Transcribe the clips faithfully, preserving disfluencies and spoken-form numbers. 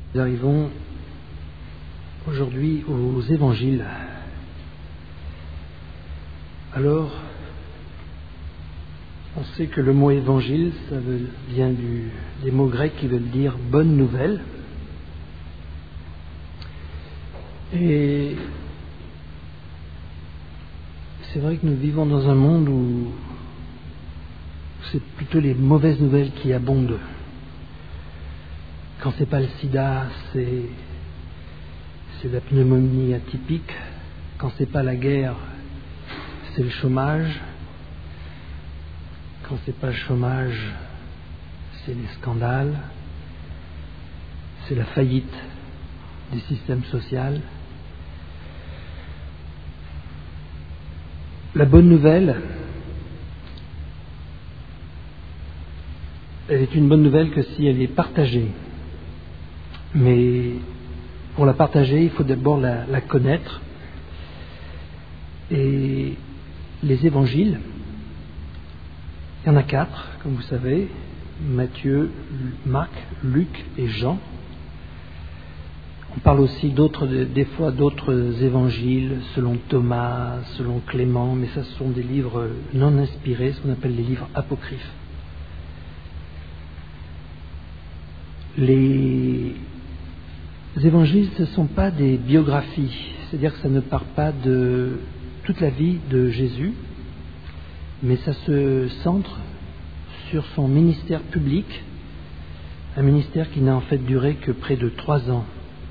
Nous arrivons aujourd'hui aux évangiles. Alors, on sait que le mot évangile, ça vient du, des mots grecs qui veulent dire bonne nouvelle. Et c'est vrai que nous vivons dans un monde où c'est plutôt les mauvaises nouvelles qui abondent. Quand c'est pas le sida, c'est, c'est la pneumonie atypique. Quand c'est pas la guerre, c'est le chômage. Quand c'est pas le chômage, c'est les scandales. C'est la faillite du système social. La bonne nouvelle, elle est une bonne nouvelle que si elle est partagée. Mais pour la partager, il faut d'abord la, la connaître. Et les évangiles, il y en a quatre, comme vous savez, Matthieu, Marc, Luc et Jean. On parle aussi d'autres, des fois d'autres évangiles, selon Thomas, selon Clément, mais ça ce sont des livres non inspirés, ce qu'on appelle les livres apocryphes. Les évangiles, ce ne sont pas des biographies, c'est-à-dire que ça ne part pas de toute la vie de Jésus, mais ça se centre sur son ministère public, un ministère qui n'a en fait duré que près de trois ans.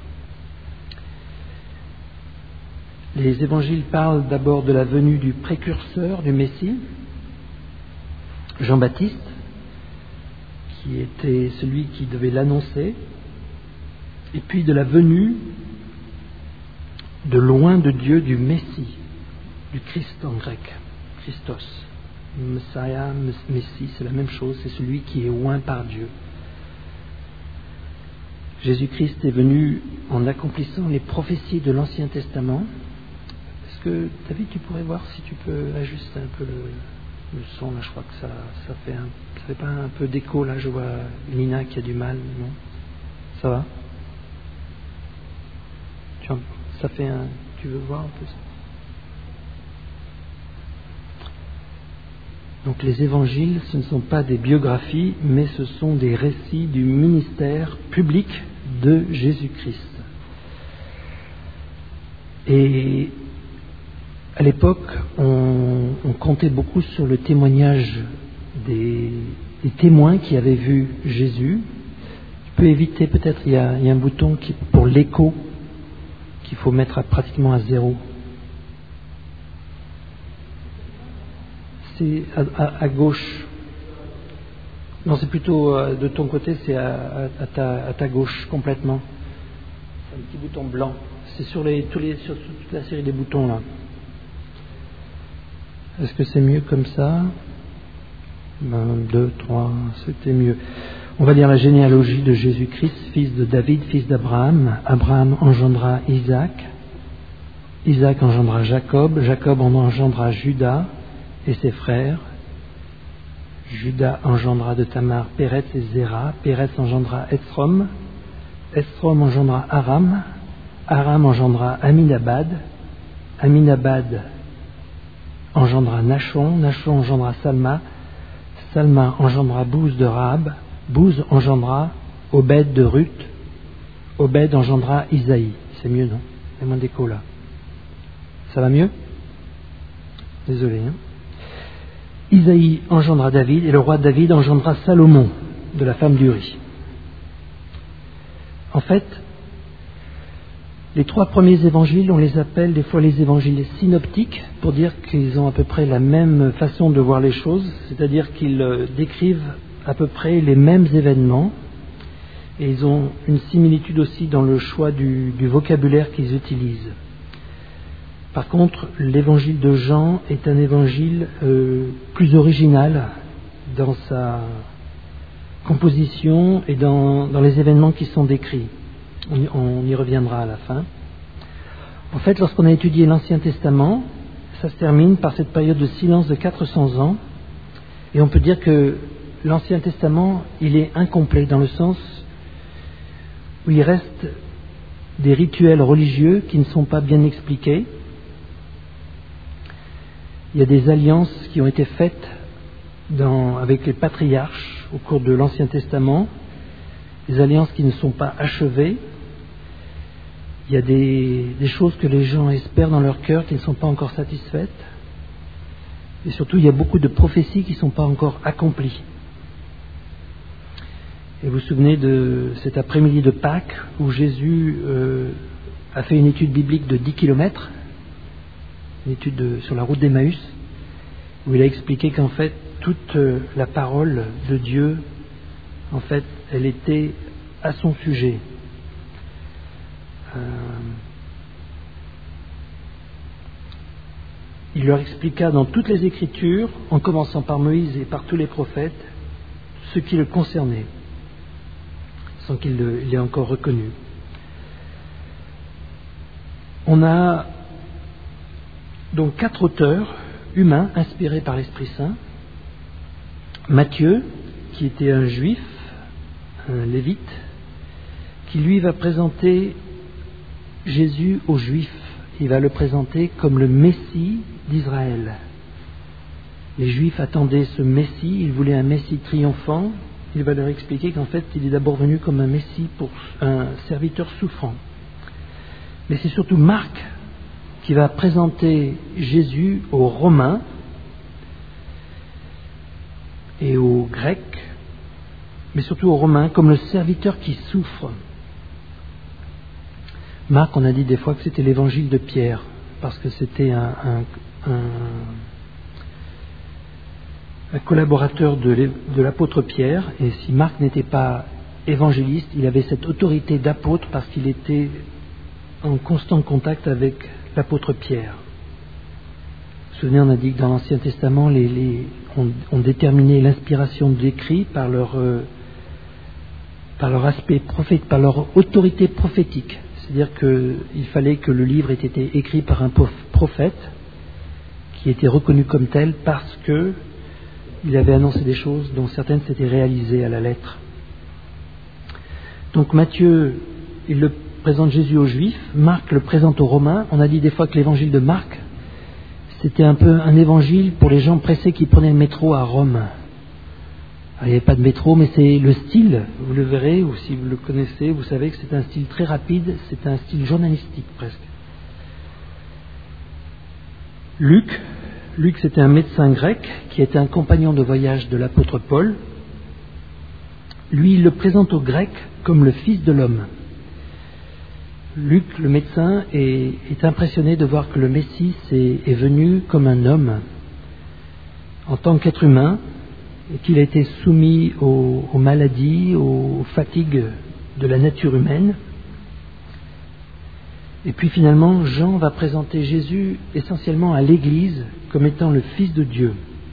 Les évangiles parlent d'abord de la venue du précurseur du Messie, Jean-Baptiste, qui était celui qui devait l'annoncer, et puis de la venue de loin de Dieu du Messie, du Christ en grec, Christos. Messiah, Messie, c'est la même chose, c'est celui qui est oint par Dieu. Jésus-Christ est venu en accomplissant les prophéties de l'Ancien Testament. Est-ce que, David, tu pourrais voir si tu peux ajuster un peu le, le son, là, je crois que ça, ça fait un, ça fait pas un peu d'écho, là, je vois Nina qui a du mal, non? Ça va? Tu, ça fait un, tu veux voir un peu ça? Donc les évangiles, ce ne sont pas des biographies, mais ce sont des récits du ministère public de Jésus-Christ. Et à l'époque, on, on comptait beaucoup sur le témoignage des, des témoins qui avaient vu Jésus. Tu peux éviter, peut-être, il y a, il y a un bouton qui, pour l'écho qu'il faut mettre à, pratiquement à zéro. C'est à, à, à gauche. Non, c'est plutôt euh, de ton côté, c'est à, à, à, ta, à ta gauche complètement. C'est un petit bouton blanc. C'est sur, les, tous les, sur toute la série des boutons là. Est-ce que c'est mieux comme ça? Un, deux, trois, c'était mieux. On va lire la généalogie de Jésus-Christ, fils de David, fils d'Abraham. Abraham engendra Isaac. Isaac engendra Jacob. Jacob en engendra Judas et ses frères. Judas engendra de Tamar Péretz et Zéra. Péretz engendra Esrom. Esrom engendra Aram. Aram engendra Aminabad. Aminabad engendra Nachon. Nachon engendra Salma. Salma engendra Bouz de Rahab. Bouz engendra Obed de Ruth. Obed engendra Isaïe. C'est mieux, non? Il y a moins d'écho là. Ça va mieux? Désolé, hein? Isaïe engendra David, et le roi David engendra Salomon, de la femme d'Uri. En fait, les trois premiers évangiles, on les appelle des fois les évangiles synoptiques, pour dire qu'ils ont à peu près la même façon de voir les choses, c'est-à-dire qu'ils décrivent à peu près les mêmes événements, et ils ont une similitude aussi dans le choix du, du vocabulaire qu'ils utilisent. Par contre, l'évangile de Jean est un évangile euh, plus original dans sa composition et dans, dans les événements qui sont décrits. On, on y reviendra à la fin. En fait, lorsqu'on a étudié l'Ancien Testament, ça se termine par cette période de silence de quatre cents ans, et on peut dire que l'Ancien Testament, il est incomplet dans le sens où il reste des rituels religieux qui ne sont pas bien expliqués. Il y a des alliances qui ont été faites dans, avec les patriarches au cours de l'Ancien Testament, des alliances qui ne sont pas achevées. Il y a des, des choses que les gens espèrent dans leur cœur qui ne sont pas encore satisfaites. Et surtout, il y a beaucoup de prophéties qui ne sont pas encore accomplies. Et vous vous souvenez de cet après-midi de Pâques où Jésus euh, a fait une étude biblique de dix kilomètres, une étude de, sur la route d'Emmaüs, où il a expliqué qu'en fait, toute euh, la parole de Dieu, en fait, elle était à son sujet. Euh, il leur expliqua dans toutes les Écritures, en commençant par Moïse et par tous les prophètes, ce qui le concernait, sans qu'il l'ait encore reconnu. On a donc quatre auteurs humains inspirés par l'Esprit Saint. Matthieu, qui était un juif, un lévite, qui lui va présenter Jésus aux Juifs. Il va le présenter comme le Messie d'Israël. Les Juifs attendaient ce Messie, ils voulaient un Messie triomphant. Il va leur expliquer qu'en fait, il est d'abord venu comme un Messie pour un serviteur souffrant. Mais c'est surtout Marc qui va présenter Jésus aux Romains et aux Grecs, mais surtout aux Romains, comme le serviteur qui souffre. Marc, on a dit des fois que c'était l'évangile de Pierre, parce que c'était un, un, un, un collaborateur de, de l'apôtre Pierre, et si Marc n'était pas évangéliste, il avait cette autorité d'apôtre parce qu'il était en constant contact avec l'apôtre Pierre. Vous vous souvenez, on a dit que dans l'Ancien Testament, les, les, on, on déterminait l'inspiration d'écrit par leur, euh, par leur aspect prophète, par leur autorité prophétique. C'est-à-dire qu'il fallait que le livre ait été écrit par un prophète qui était reconnu comme tel parce qu'il avait annoncé des choses dont certaines s'étaient réalisées à la lettre. Donc Matthieu, il le présente Jésus aux Juifs, Marc le présente aux Romains. On a dit des fois que l'évangile de Marc, c'était un peu un évangile pour les gens pressés qui prenaient le métro à Rome. Alors, il n'y avait pas de métro, mais c'est le style, vous le verrez, ou si vous le connaissez, vous savez que c'est un style très rapide, c'est un style journalistique presque. Luc, Luc c'était un médecin grec qui était un compagnon de voyage de l'apôtre Paul. Lui, il le présente aux Grecs comme le Fils de l'homme. Luc, le médecin, est, est impressionné de voir que le Messie est, est venu comme un homme, en tant qu'être humain, et qu'il a été soumis aux, aux maladies, aux fatigues de la nature humaine. Et puis finalement, Jean va présenter Jésus essentiellement à l'Église comme étant le Fils de Dieu.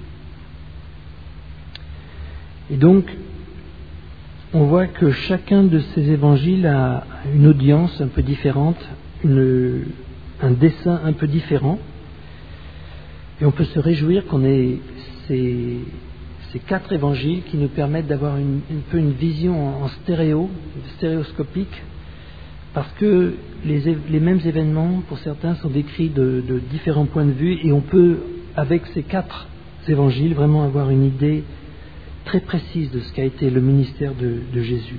Et donc, on voit que chacun de ces évangiles a une audience un peu différente, une, un dessin un peu différent. Et on peut se réjouir qu'on ait ces, ces quatre évangiles qui nous permettent d'avoir une, un peu une vision en stéréo, stéréoscopique, parce que les, les mêmes événements, pour certains, sont décrits de, de différents points de vue, et on peut, avec ces quatre évangiles, vraiment avoir une idée très précise de ce qu'a été le ministère de, de Jésus.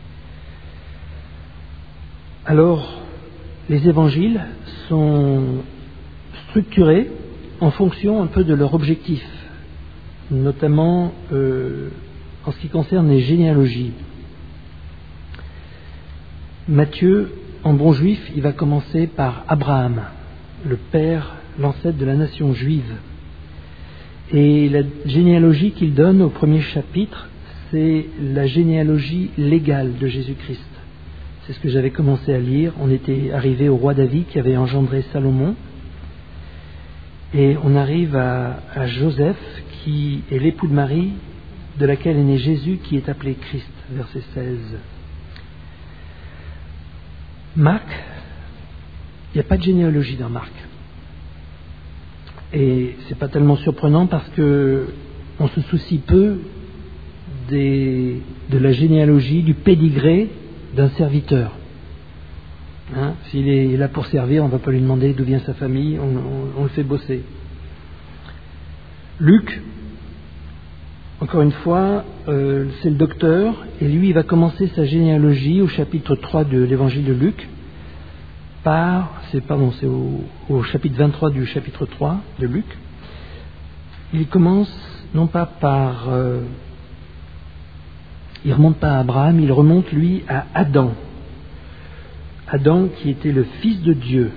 Alors, les évangiles sont structurés en fonction un peu de leur objectif, notamment euh, en ce qui concerne les généalogies. Matthieu, en bon juif, il va commencer par Abraham, le père, l'ancêtre de la nation juive. Et la généalogie qu'il donne au premier chapitre, c'est la généalogie légale de Jésus-Christ. C'est ce que j'avais commencé à lire. On était arrivé au roi David qui avait engendré Salomon. Et on arrive à, à Joseph, qui est l'époux de Marie, de laquelle est né Jésus, qui est appelé Christ, verset seize. Marc, il n'y a pas de généalogie dans Marc. Et c'est pas tellement surprenant parce que on se soucie peu des, de la généalogie, du pédigré d'un serviteur. Hein, s'il est là pour servir, on ne va pas lui demander d'où vient sa famille, on, on, on le fait bosser. Luc, encore une fois, euh, c'est le docteur, et lui, il va commencer sa généalogie au chapitre trois de l'évangile de Luc, par, c'est, pardon, c'est au, au chapitre vingt-trois du chapitre trois de Luc. Il commence, non pas par... Euh, il ne remonte pas à Abraham, il remonte, lui, à Adam. Adam qui était le fils de Dieu.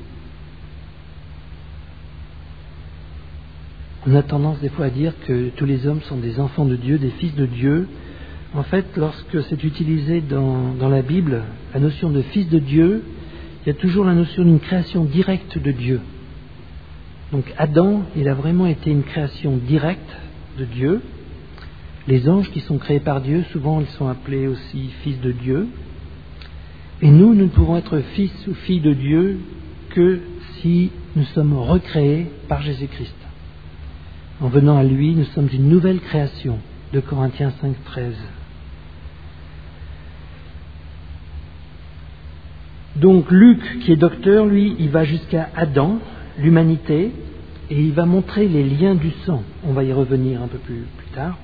On a tendance des fois à dire que tous les hommes sont des enfants de Dieu, des fils de Dieu. En fait, lorsque c'est utilisé dans, dans la Bible, la notion de fils de Dieu, il y a toujours la notion d'une création directe de Dieu. Donc Adam, il a vraiment été une création directe de Dieu. Les anges qui sont créés par Dieu, souvent ils sont appelés aussi fils de Dieu. Et nous, nous ne pouvons être fils ou filles de Dieu que si nous sommes recréés par Jésus-Christ. En venant à lui, nous sommes une nouvelle création. deux Corinthiens cinq, treize. Donc Luc, qui est docteur, lui, il va jusqu'à Adam, l'humanité, et il va montrer les liens du sang. On va y revenir un peu plus, plus tard.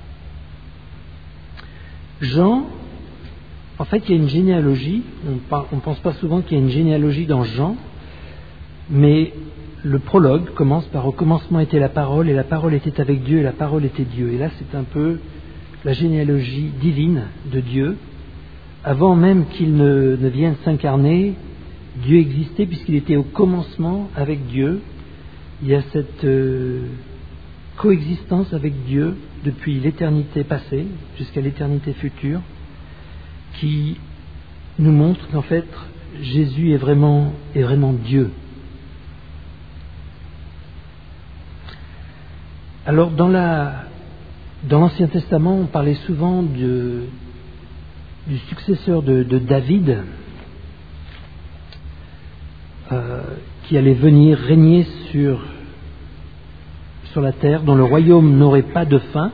Jean, en fait, il y a une généalogie. On ne pense pas souvent qu'il y a une généalogie dans Jean, mais le prologue commence par « Au commencement était la parole, et la parole était avec Dieu, et la parole était Dieu ». Et là, c'est un peu la généalogie divine de Dieu. Avant même qu'il ne, ne vienne s'incarner, Dieu existait puisqu'il était au commencement avec Dieu. Il y a cette euh, coexistence avec Dieu depuis l'éternité passée jusqu'à l'éternité future qui nous montre qu'en fait Jésus est vraiment, est vraiment Dieu. Alors dans, la, dans l'Ancien Testament, on parlait souvent de, du successeur de, de David euh, qui allait venir régner sur, sur la terre, dont le royaume n'aurait pas de fin.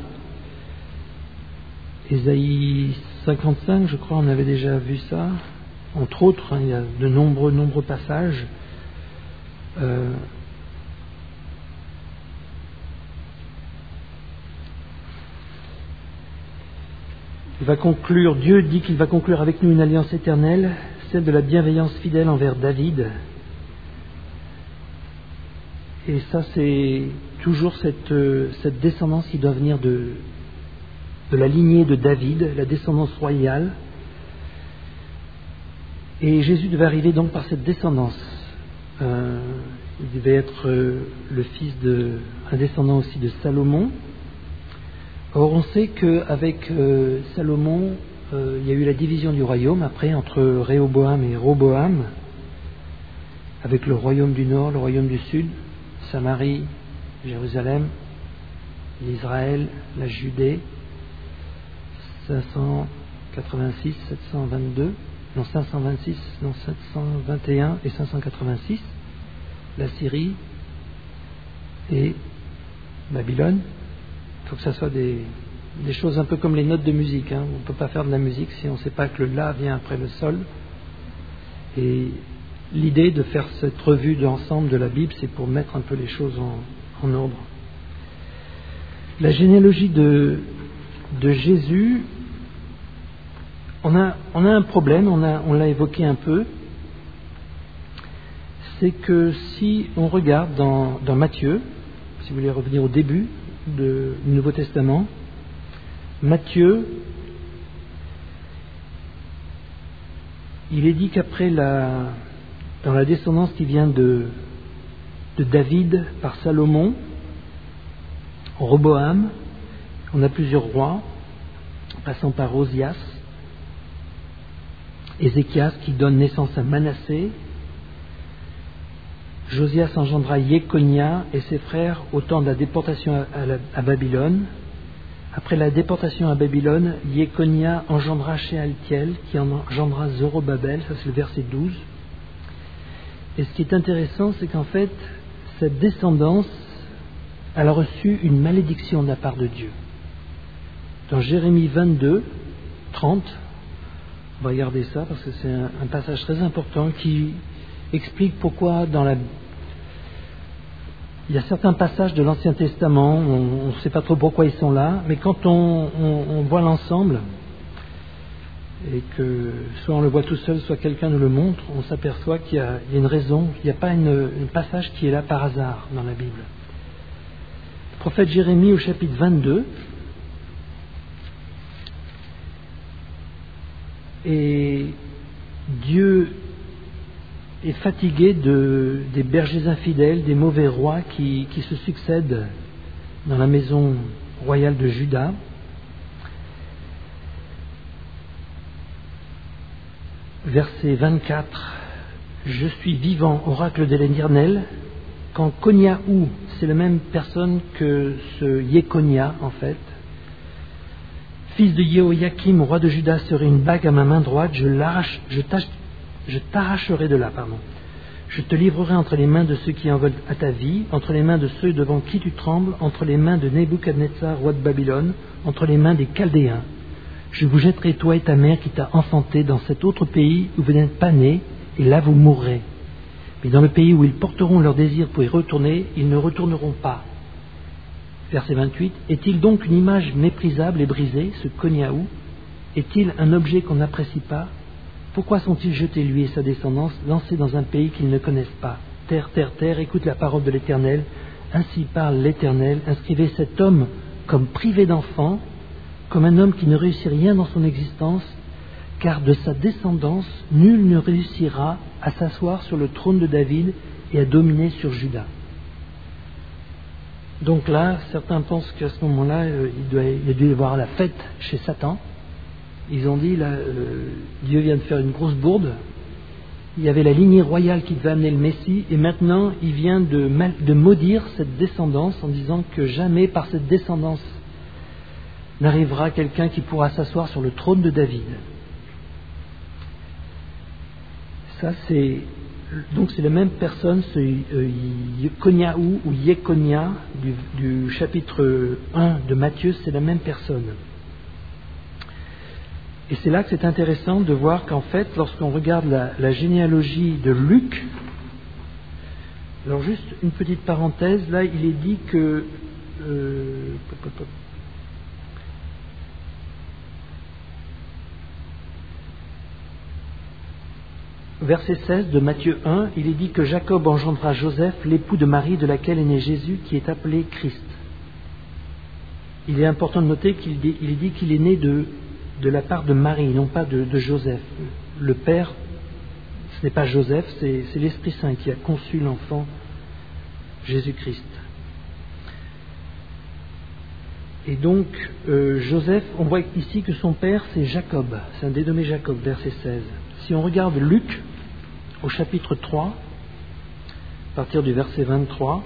Ésaïe cinquante-cinq, je crois, on avait déjà vu ça. Entre autres, hein, il y a de nombreux, nombreux passages. Euh, il va conclure, Dieu dit qu'il va conclure avec nous une alliance éternelle, celle de la bienveillance fidèle envers David. Et ça, c'est toujours cette, cette descendance qui doit venir de, de la lignée de David, la descendance royale. Et Jésus devait arriver donc par cette descendance. Euh, il devait être euh, le fils de, un descendant aussi de Salomon. Or, on sait qu'avec euh, Salomon, euh, il y a eu la division du royaume, après, entre Réhoboam et Roboam, avec le royaume du nord, le royaume du sud, Samarie, Jérusalem, l'Israël, la Judée, cinq cent quatre-vingt-six, sept cent vingt-deux, non cinq cent vingt-six, non sept cent vingt et un et cinq cent quatre-vingt-six, la Syrie et Babylone. Il faut que ça soit des, des choses un peu comme les notes de musique. Hein. On ne peut pas faire de la musique si on ne sait pas que le La vient après le Sol. Et l'idée de faire cette revue d'ensemble de la Bible, c'est pour mettre un peu les choses en, en ordre. La généalogie de, de Jésus, on a, on a un problème, on, a, on l'a évoqué un peu, c'est que si on regarde dans, dans Matthieu, si vous voulez revenir au début de, du Nouveau Testament, Matthieu, il est dit qu'après la, dans la descendance qui vient de, de David par Salomon, Roboam, on a plusieurs rois, passant par Osias, Ézéchias qui donne naissance à Manassé, Josias engendra Jéconia et ses frères au temps de la déportation à, la, à Babylone. Après la déportation à Babylone, Jéconia engendra Shealtiel qui engendra Zorobabel, ça c'est le verset douze. Et ce qui est intéressant, c'est qu'en fait, cette descendance, elle a reçu une malédiction de la part de Dieu. Dans Jérémie vingt-deux, trente, On va regarder ça parce que c'est un, un passage très important qui explique pourquoi dans la... Il y a certains passages de l'Ancien Testament, on ne sait pas trop pourquoi ils sont là, mais quand on, on, on voit l'ensemble, et que soit on le voit tout seul, soit quelqu'un nous le montre, on s'aperçoit qu'il y a, il y a une raison, il n'y a pas une, un passage qui est là par hasard dans la Bible. Le prophète Jérémie au chapitre vingt-deux, et Dieu est fatigué de, des bergers infidèles, des mauvais rois qui, qui se succèdent dans la maison royale de Juda. Verset vingt-quatre, « Je suis vivant, oracle de l'Éternel, quand Koniaou, c'est la même personne que ce Yekonia en fait, fils de Jéhoïakim, roi de Juda, serait une bague à ma main droite, je l'arrache, je, je t'arracherai de là, pardon. Je te livrerai entre les mains de ceux qui en veulent à ta vie, entre les mains de ceux devant qui tu trembles, entre les mains de Nebuchadnezzar, roi de Babylone, entre les mains des Chaldéens. Je vous jetterai, toi et ta mère qui t'a enfanté, dans cet autre pays où vous n'êtes pas nés, et là vous mourrez. Mais dans le pays où ils porteront leur désir pour y retourner, ils ne retourneront pas. » Verset vingt-huit. « Est-il donc une image méprisable et brisée, ce Koniaou? Est-il un objet qu'on n'apprécie pas? Pourquoi sont-ils jetés, lui et sa descendance, lancés dans un pays qu'ils ne connaissent pas? Terre, terre, terre, écoute la parole de l'Éternel. Ainsi parle l'Éternel. Inscrivez cet homme comme privé d'enfant, comme un homme qui ne réussit rien dans son existence, car de sa descendance, nul ne réussira à s'asseoir sur le trône de David et à dominer sur Juda. » Donc là, certains pensent qu'à ce moment-là, euh, il, doit, il a dû y avoir la fête chez Satan. Ils ont dit, là, euh, Dieu vient de faire une grosse bourde. Il y avait la lignée royale qui devait amener le Messie, et maintenant, il vient de, mal, de maudire cette descendance en disant que jamais par cette descendance n'arrivera quelqu'un qui pourra s'asseoir sur le trône de David. Ça, c'est... Donc c'est la même personne, ce euh, Yekoniaou ou Yekonia du, du chapitre un de Matthieu, c'est la même personne. Et c'est là que c'est intéressant de voir qu'en fait, lorsqu'on regarde la, la généalogie de Luc, alors juste une petite parenthèse, là il est dit que... Euh, Verset seize de Matthieu un, il est dit que Jacob engendra Joseph, l'époux de Marie, de laquelle est né Jésus, qui est appelé Christ. Il est important de noter qu'il dit, il est dit qu'il est né de, de la part de Marie, non pas de, de Joseph. Le père, ce n'est pas Joseph, c'est, c'est l'Esprit Saint qui a conçu l'enfant Jésus-Christ. Et donc, euh, Joseph, on voit ici que son père, c'est Jacob, c'est un dénommé Jacob, verset seize. Si on regarde Luc, au chapitre trois, à partir du verset vingt-trois,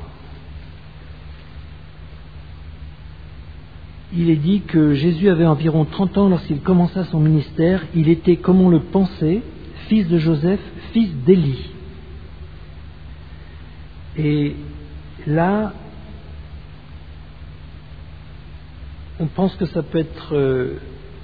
il est dit que Jésus avait environ trente ans lorsqu'il commença son ministère. Il était, comme on le pensait, fils de Joseph, fils d'Élie. Et là, on pense que ça peut être... Euh,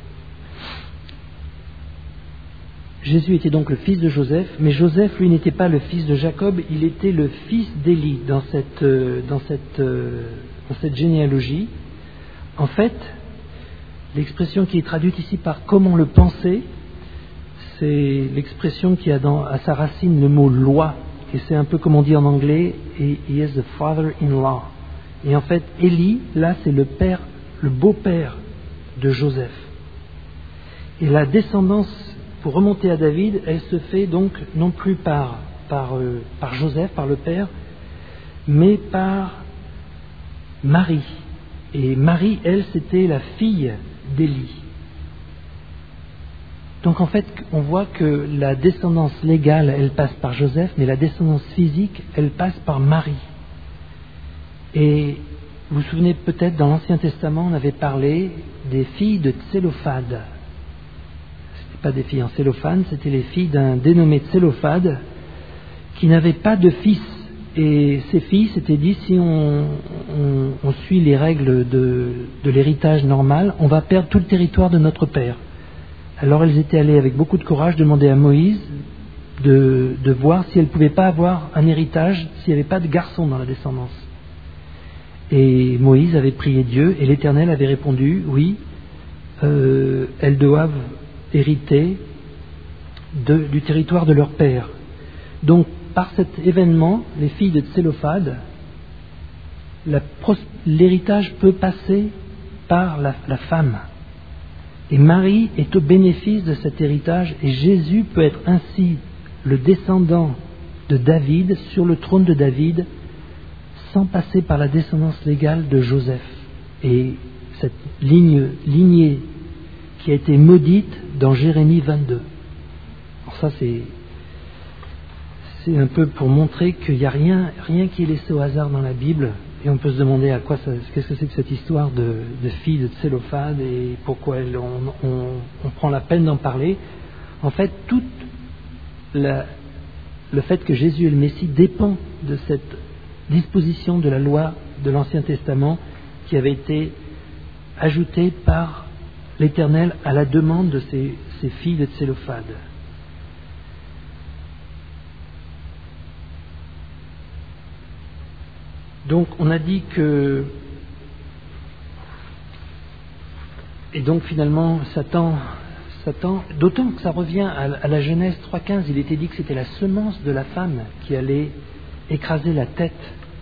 Jésus était donc le fils de Joseph, mais Joseph, lui, n'était pas le fils de Jacob, il était le fils d'Élie dans cette, euh, dans cette, euh, dans cette généalogie. En fait, l'expression qui est traduite ici par « comme on le pensait », c'est l'expression qui a dans, à sa racine le mot « loi », et c'est un peu comme on dit en anglais « he is the father-in-law ». Et en fait, Élie, là, c'est le père, le beau-père de Joseph. Et la descendance, pour remonter à David, elle se fait donc non plus par, par, euh, par Joseph, par le père, mais par Marie. Et Marie, elle, c'était la fille d'Élie. Donc en fait, on voit que la descendance légale, elle passe par Joseph, mais la descendance physique, elle passe par Marie. Et vous vous souvenez peut-être, dans l'Ancien Testament, on avait parlé des filles de Tsélophade. Pas des filles en cellophane, c'était les filles d'un dénommé Tsélophade qui n'avait pas de fils. Et ces filles s'étaient dit, si on, on, on suit les règles de, de l'héritage normal, on va perdre tout le territoire de notre père. Alors elles étaient allées avec beaucoup de courage demander à Moïse de, de voir si elles ne pouvaient pas avoir un héritage, s'il n'y avait pas de garçon dans la descendance. Et Moïse avait prié Dieu et l'Éternel avait répondu, oui, euh, elles doivent hériter de, du territoire de leur père. Donc par cet événement, les filles de Tsélophade, la, l'héritage peut passer par la, la femme. Et Marie est au bénéfice de cet héritage et Jésus peut être ainsi le descendant de David sur le trône de David sans passer par la descendance légale de Joseph. Et cette ligne, lignée qui a été maudite dans Jérémie vingt-deux. Alors ça c'est, c'est un peu pour montrer qu'il n'y a rien, rien qui est laissé au hasard dans la Bible. Et on peut se demander à quoi ça, qu'est-ce que c'est que cette histoire de, de fille de Tsélophade et pourquoi elle, on, on, on prend la peine d'en parler. En fait, toute la, le fait que Jésus est le Messie dépend de cette disposition de la loi de l'Ancien Testament qui avait été ajoutée par l'Éternel à la demande de ces, ces filles de Tsélophade. Donc on a dit que, et donc finalement Satan, Satan, d'autant que ça revient à, à la Genèse trois quinze, il était dit que c'était la semence de la femme qui allait écraser la tête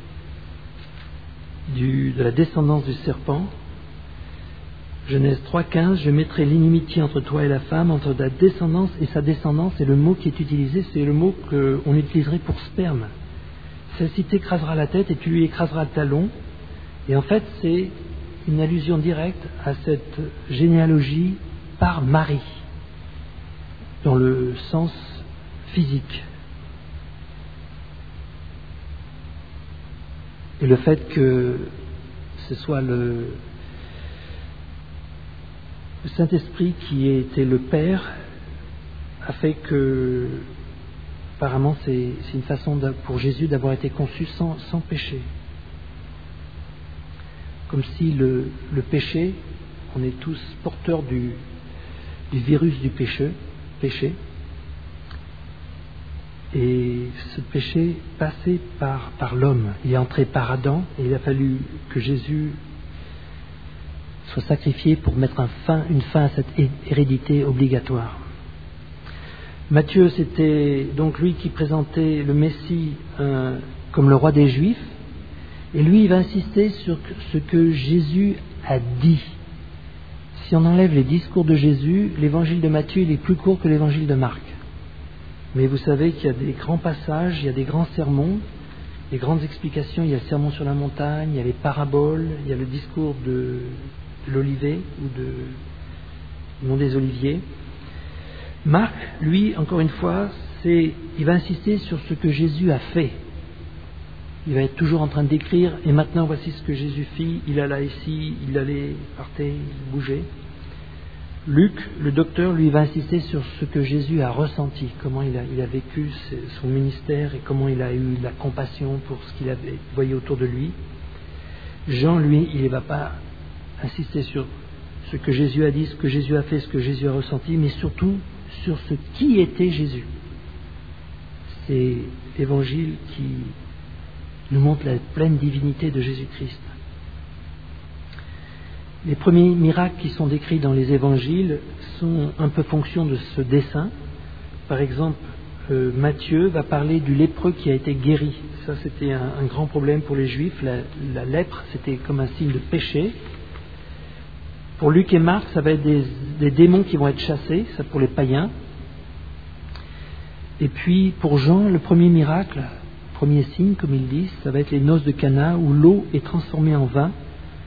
du, de la descendance du serpent. Genèse trois quinze, je mettrai l'inimitié entre toi et la femme, entre ta descendance et sa descendance, et le mot qui est utilisé, c'est le mot qu'on utiliserait pour sperme. Celle-ci t'écrasera la tête et tu lui écraseras le talon. Et en fait, c'est une allusion directe à cette généalogie par Marie, dans le sens physique. Et le fait que ce soit le, le Saint-Esprit qui ait été le Père a fait que apparemment, c'est, c'est une façon pour Jésus d'avoir été conçu sans, sans péché. Comme si le, le péché, on est tous porteurs du, du virus du péché, péché, et ce péché passait par, par l'homme. Il est entré par Adam, et il a fallu que Jésus soit sacrifié pour mettre un fin, une fin à cette hérédité obligatoire. Matthieu, c'était donc lui qui présentait le Messie euh, comme le roi des Juifs, et lui il va insister sur ce que Jésus a dit. Si on enlève les discours de Jésus, l'évangile de Matthieu il est plus court que l'évangile de Marc. Mais vous savez qu'il y a des grands passages, il y a des grands sermons, des grandes explications, il y a le sermon sur la montagne, il y a les paraboles, il y a le discours de l'olivet ou de non des oliviers. Marc, lui, encore une fois, c'est, il va insister sur ce que Jésus a fait. Il va être toujours en train de décrire, et maintenant voici ce que Jésus fit, il alla ici, il allait, partait, il bougeait. Luc, le docteur, lui, va insister sur ce que Jésus a ressenti, comment il a, il a vécu son ministère et comment il a eu la compassion pour ce qu'il avait voyé autour de lui. Jean, lui, il ne va pas insister sur ce que Jésus a dit, ce que Jésus a fait, ce que Jésus a ressenti, mais surtout sur ce qui était Jésus. C'est l'évangile qui nous montre la pleine divinité de Jésus-Christ. Les premiers miracles qui sont décrits dans les évangiles sont un peu fonction de ce dessein. Par exemple, euh, Matthieu va parler du lépreux qui a été guéri. Ça, c'était un, un grand problème pour les Juifs. La, la lèpre, c'était comme un signe de péché. Pour Luc et Marc, ça va être des, des démons qui vont être chassés, ça pour les païens. Et puis pour Jean, le premier miracle, premier signe, comme ils disent, ça va être les noces de Cana où l'eau est transformée en vin.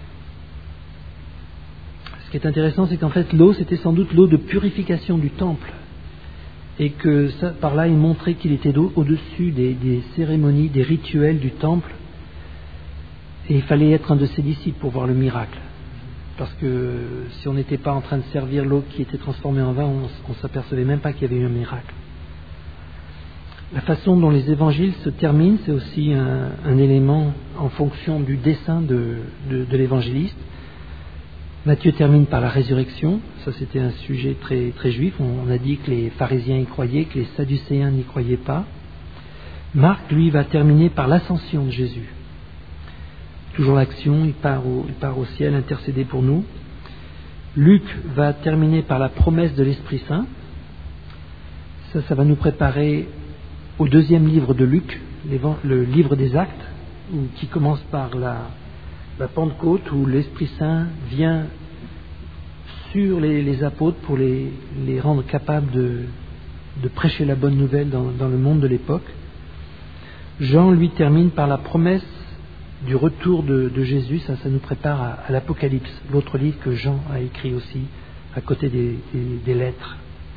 Ce qui est intéressant, c'est qu'en fait l'eau, c'était sans doute l'eau de purification du temple. Et que ça, par là, il montrait qu'il était au-dessus des, des cérémonies, des rituels du temple. Et il fallait être un de ses disciples pour voir le miracle. Parce que si on n'était pas en train de servir l'eau qui était transformée en vin, on ne s'apercevait même pas qu'il y avait eu un miracle. La façon dont les évangiles se terminent, c'est aussi un, un élément en fonction du dessein de, de, de l'évangéliste. Matthieu termine par la résurrection. Ça, c'était un sujet très, très juif. On a dit que les pharisiens y croyaient, que les sadducéens n'y croyaient pas. Marc, lui, va terminer par l'ascension de Jésus. Toujours l'action, il part au, il part au ciel intercéder pour nous. Luc va terminer par la promesse de l'Esprit Saint. Ça, ça va nous préparer au deuxième livre de Luc, le livre des Actes, où, qui commence par la, la Pentecôte, où l'Esprit Saint vient sur les, les apôtres pour les, les rendre capables de, de prêcher la bonne nouvelle dans, dans le monde de l'époque. Jean, lui, termine par la promesse du retour de, de Jésus. Ça, ça nous prépare à, à l'Apocalypse, l'autre livre que Jean a écrit aussi, à côté des, des, des lettres.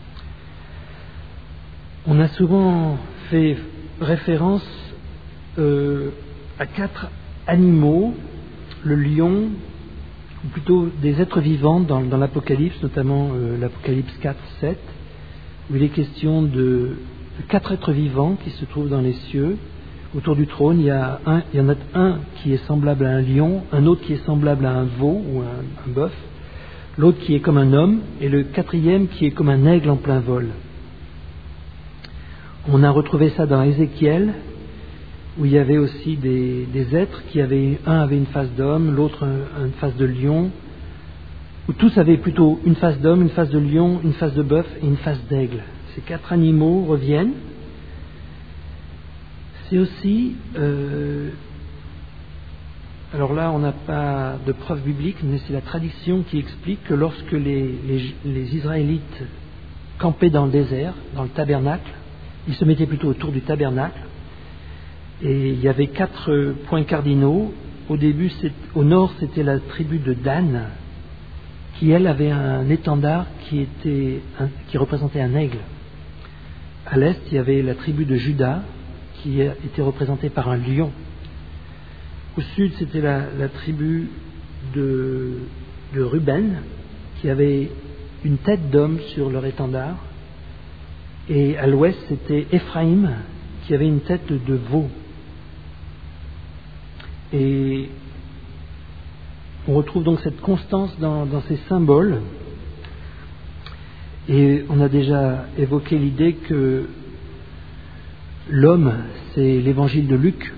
On a souvent fait référence euh, à quatre animaux, le lion, ou plutôt des êtres vivants dans, dans l'Apocalypse, notamment euh, l'Apocalypse quatre, sept, où il est question de, de quatre êtres vivants qui se trouvent dans les cieux. Autour du trône, il y, a un, il y en a un qui est semblable à un lion, un autre qui est semblable à un veau ou un, un bœuf, l'autre qui est comme un homme, et le quatrième qui est comme un aigle en plein vol. On a retrouvé ça dans Ézéchiel, où il y avait aussi des, des êtres qui avaient, un avait une face d'homme, l'autre une face de lion, où tous avaient plutôt une face d'homme, une face de lion, une face de bœuf et une face d'aigle. Ces quatre animaux reviennent. C'est aussi, euh, alors là on n'a pas de preuve biblique, mais c'est la tradition qui explique que lorsque les, les, les Israélites campaient dans le désert, dans le tabernacle, ils se mettaient plutôt autour du tabernacle, et il y avait quatre points cardinaux. Au début, au nord, c'était la tribu de Dan, qui elle avait un étendard qui, était, un, qui représentait un aigle. À l'est, il y avait la tribu de Juda, qui était représentée par un lion. Au sud, c'était la, la tribu de, de Ruben, qui avait une tête d'homme sur leur étendard. Et à l'ouest, c'était Éphraïm, qui avait une tête de veau. Et on retrouve donc cette constance dans, dans ces symboles. Et on a déjà évoqué l'idée que l'homme, c'est l'évangile de Luc.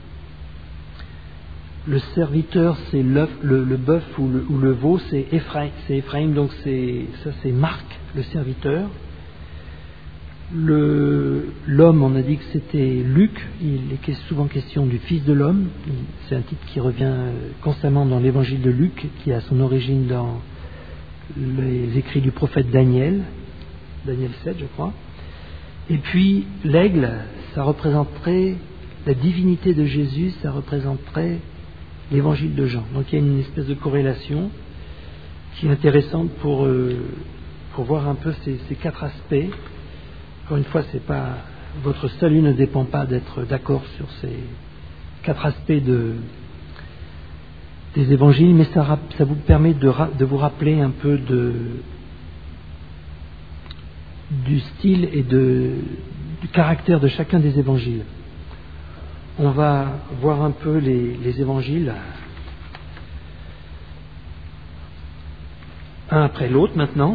Le serviteur, c'est le, le bœuf ou le, ou le veau, c'est Éphraïm, c'est Éphraïm, donc c'est, ça c'est Marc, le serviteur. Le, l'homme, on a dit que c'était Luc, il est souvent question du Fils de l'homme. C'est un titre qui revient constamment dans l'évangile de Luc, qui a son origine dans les écrits du prophète Daniel, Daniel sept, je crois. Et puis l'aigle, ça représenterait la divinité de Jésus, ça représenterait l'évangile de Jean. Donc il y a une espèce de corrélation qui est intéressante pour, euh, pour voir un peu ces, ces quatre aspects. Encore une fois, c'est pas, votre salut ne dépend pas d'être d'accord sur ces quatre aspects de, des évangiles, mais ça, ça vous permet de, de vous rappeler un peu de, du style et de, du caractère de chacun des évangiles. On va voir un peu les, les évangiles, un après l'autre maintenant.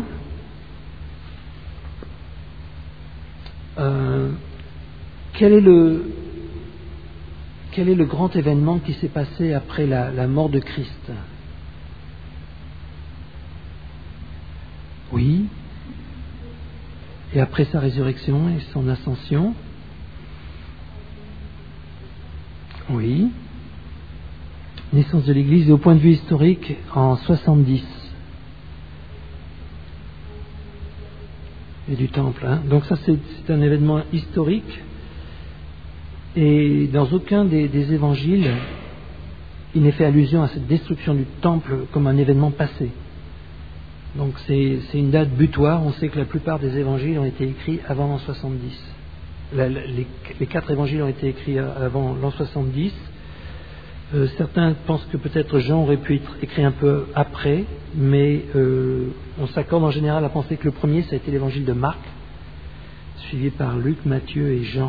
Euh, quel est le quel est le grand événement qui s'est passé après la, la mort de Christ? Oui. Et après sa résurrection et son ascension? Oui. Naissance de l'Église, et au point de vue historique, en soixante-dix. Et du temple. Hein. Donc ça, c'est, c'est un événement historique. Et dans aucun des, des évangiles, il n'est fait allusion à cette destruction du temple comme un événement passé. Donc c'est, c'est une date butoir. On sait que la plupart des évangiles ont été écrits avant l'an soixante-dix. La, la, les, les quatre évangiles ont été écrits avant l'an soixante-dix. Euh, certains pensent que peut-être Jean aurait pu être écrit un peu après, mais euh, on s'accorde en général à penser que le premier, ça a été l'évangile de Marc, suivi par Luc, Matthieu et Jean.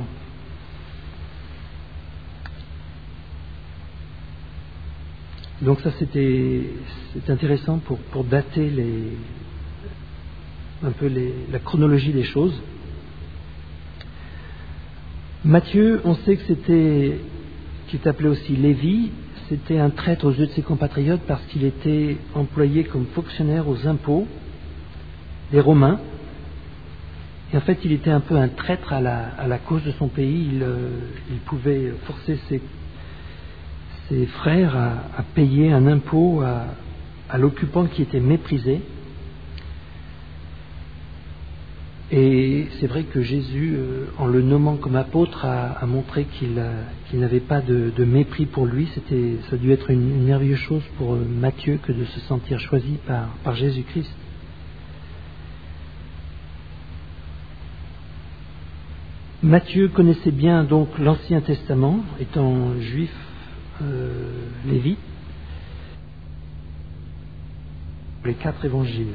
Donc ça, c'était c'est intéressant pour, pour dater les, un peu les, la chronologie des choses. Matthieu, on sait que c'était, qui est appelé aussi Lévi, c'était un traître aux yeux de ses compatriotes parce qu'il était employé comme fonctionnaire aux impôts des Romains. Et en fait, il était un peu un traître à la, à la cause de son pays. Il, euh, il pouvait forcer ses, ses frères à, à payer un impôt à, à l'occupant qui était méprisé. Et c'est vrai que Jésus, euh, en le nommant comme apôtre, a, a montré qu'il, a, qu'il n'avait pas de, de mépris pour lui. C'était, ça a dû être une, une merveilleuse chose pour euh, Matthieu que de se sentir choisi par, par Jésus-Christ. Matthieu connaissait bien donc l'Ancien Testament, étant juif euh, lévite, les quatre évangiles.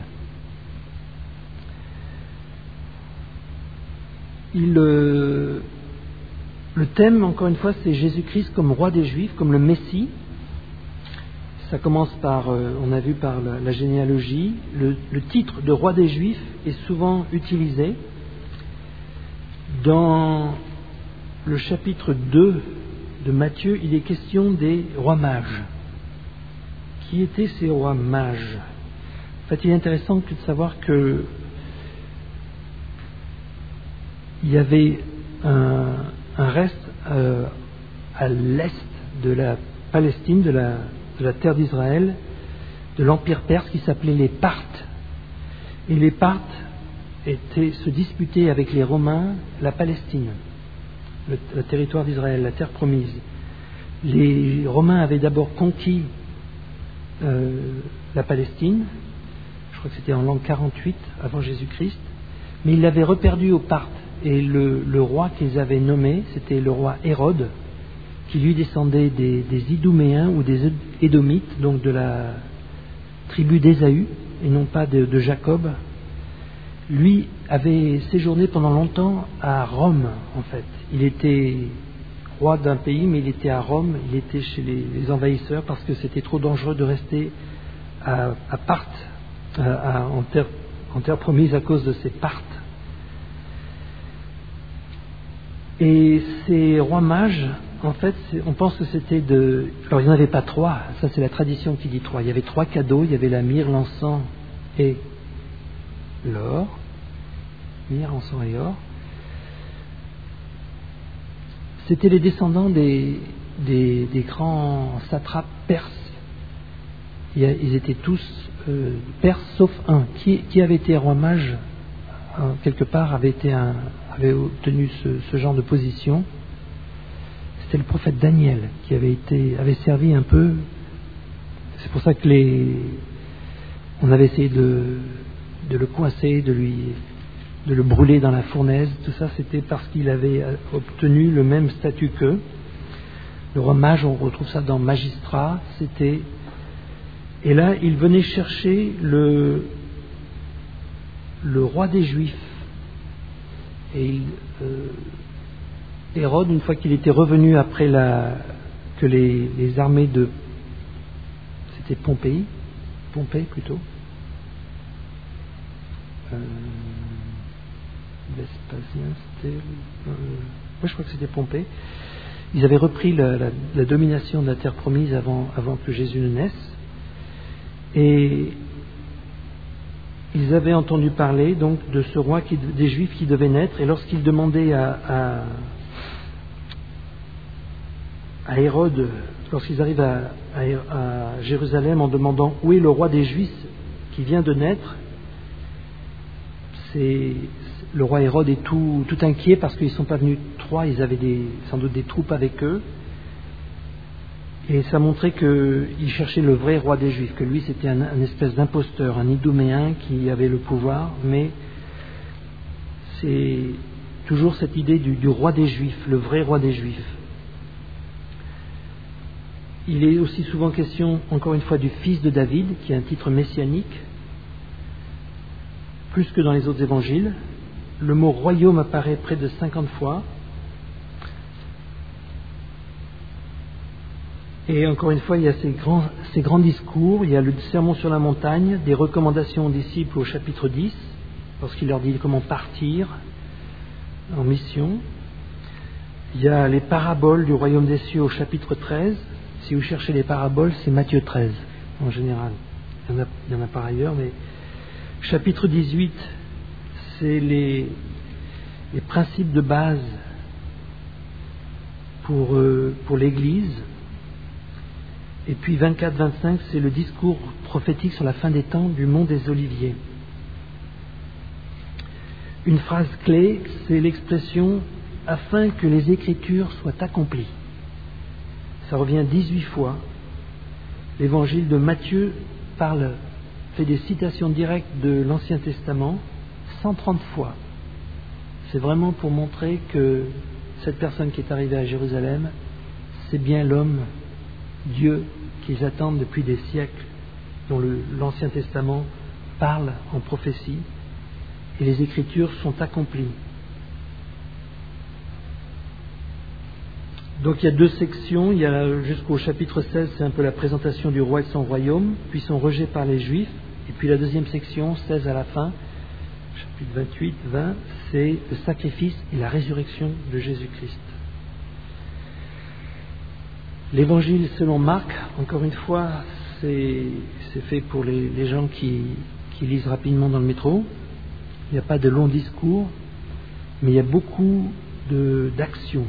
Il, euh, le thème, encore une fois, c'est Jésus-Christ comme roi des Juifs, comme le Messie. Ça commence par, euh, on a vu par la, la généalogie, le, le titre de roi des Juifs est souvent utilisé. Dans le chapitre deux de Matthieu, il est question des rois mages. Qui étaient ces rois mages ? En fait, il est intéressant de savoir que il y avait un, un reste euh, à l'est de la Palestine, de la, de la terre d'Israël, de l'Empire perse qui s'appelait les Parthes. Et les Parthes étaient, se disputaient avec les Romains la Palestine, le, le territoire d'Israël, la terre promise. Les Romains avaient d'abord conquis euh, la Palestine, je crois que c'était en l'an quarante-huit avant Jésus-Christ, mais ils l'avaient reperdue aux Parthes. Et le, le roi qu'ils avaient nommé, c'était le roi Hérode, qui lui descendait des, des Idouméens ou des Édomites, donc de la tribu d'Ésaü, et non pas de, de Jacob. Lui avait séjourné pendant longtemps à Rome, en fait. Il était roi d'un pays, mais il était à Rome, il était chez les, les envahisseurs, parce que c'était trop dangereux de rester à, à Parthes, à, à, en, terre, en terre promise à cause de ces Parthes. Et ces rois mages, en fait, on pense que c'était de... Alors, il n'y en avait pas trois, ça c'est la tradition qui dit trois. Il y avait trois cadeaux, il y avait la myrrhe, l'encens et l'or. Myrrhe, encens et or. C'était les descendants des, des, des grands satrapes perses. Ils étaient tous euh, perses, sauf un. Qui, qui avait été roi mage, euh, quelque part, avait été un... avait obtenu ce, ce genre de position. C'était le prophète Daniel qui avait été avait servi un peu. C'est pour ça que les on avait essayé de, de le coincer, de lui de le brûler dans la fournaise. Tout ça, c'était parce qu'il avait obtenu le même statut qu'eux. Le roi mage, on retrouve ça dans Magistrat. C'était et là, il venait chercher le le roi des Juifs. Et il, euh, Hérode, une fois qu'il était revenu après la, que les, les armées de... C'était Pompéi Pompée plutôt. Euh, Vespasien, c'était... Euh, oui, je crois que c'était Pompée. Ils avaient repris la, la, la domination de la terre promise avant, avant que Jésus ne naisse. Et ils avaient entendu parler donc de ce roi qui, des Juifs qui devait naître, et lorsqu'ils demandaient à, à, à Hérode, lorsqu'ils arrivent à, à, à Jérusalem en demandant où est le roi des Juifs qui vient de naître, c'est, le roi Hérode est tout, tout inquiet parce qu'ils ne sont pas venus trois, ils avaient des, sans doute des troupes avec eux. Et ça montrait qu'il cherchait le vrai roi des Juifs, que lui c'était un, un espèce d'imposteur, un Idouméen qui avait le pouvoir, mais c'est toujours cette idée du, du roi des Juifs, le vrai roi des Juifs. Il est aussi souvent question, encore une fois, du fils de David, qui est un titre messianique, plus que dans les autres évangiles. Le mot royaume apparaît près de cinquante fois. Et encore une fois, il y a ces grands, ces grands discours, il y a le sermon sur la montagne, des recommandations aux disciples au chapitre dix, lorsqu'il leur dit comment partir en mission. Il y a les paraboles du royaume des cieux au chapitre treize. Si vous cherchez les paraboles, c'est Matthieu treize en général. Il y en a, il y en a par ailleurs, mais chapitre dix-huit, c'est les, les principes de base pour, euh, pour l'Église. Et puis vingt-quatre vingt-cinq, c'est le discours prophétique sur la fin des temps du mont des Oliviers. Une phrase clé, c'est l'expression « afin que les Écritures soient accomplies ». Ça revient dix-huit fois. L'évangile de Matthieu parle, fait des citations directes de l'Ancien Testament cent trente fois. C'est vraiment pour montrer que cette personne qui est arrivée à Jérusalem, c'est bien l'homme, Dieu, qu'ils attendent depuis des siècles, dont le, l'Ancien Testament parle en prophétie, et les Écritures sont accomplies. Donc il y a deux sections, il y a jusqu'au chapitre seize, c'est un peu la présentation du roi et de son royaume, puis son rejet par les Juifs, et puis la deuxième section, seize à la fin, chapitre vingt-huit vingt, c'est le sacrifice et la résurrection de Jésus-Christ. L'évangile selon Marc, encore une fois, c'est, c'est fait pour les, les gens qui, qui lisent rapidement dans le métro. Il n'y a pas de longs discours, mais il y a beaucoup de, d'actions.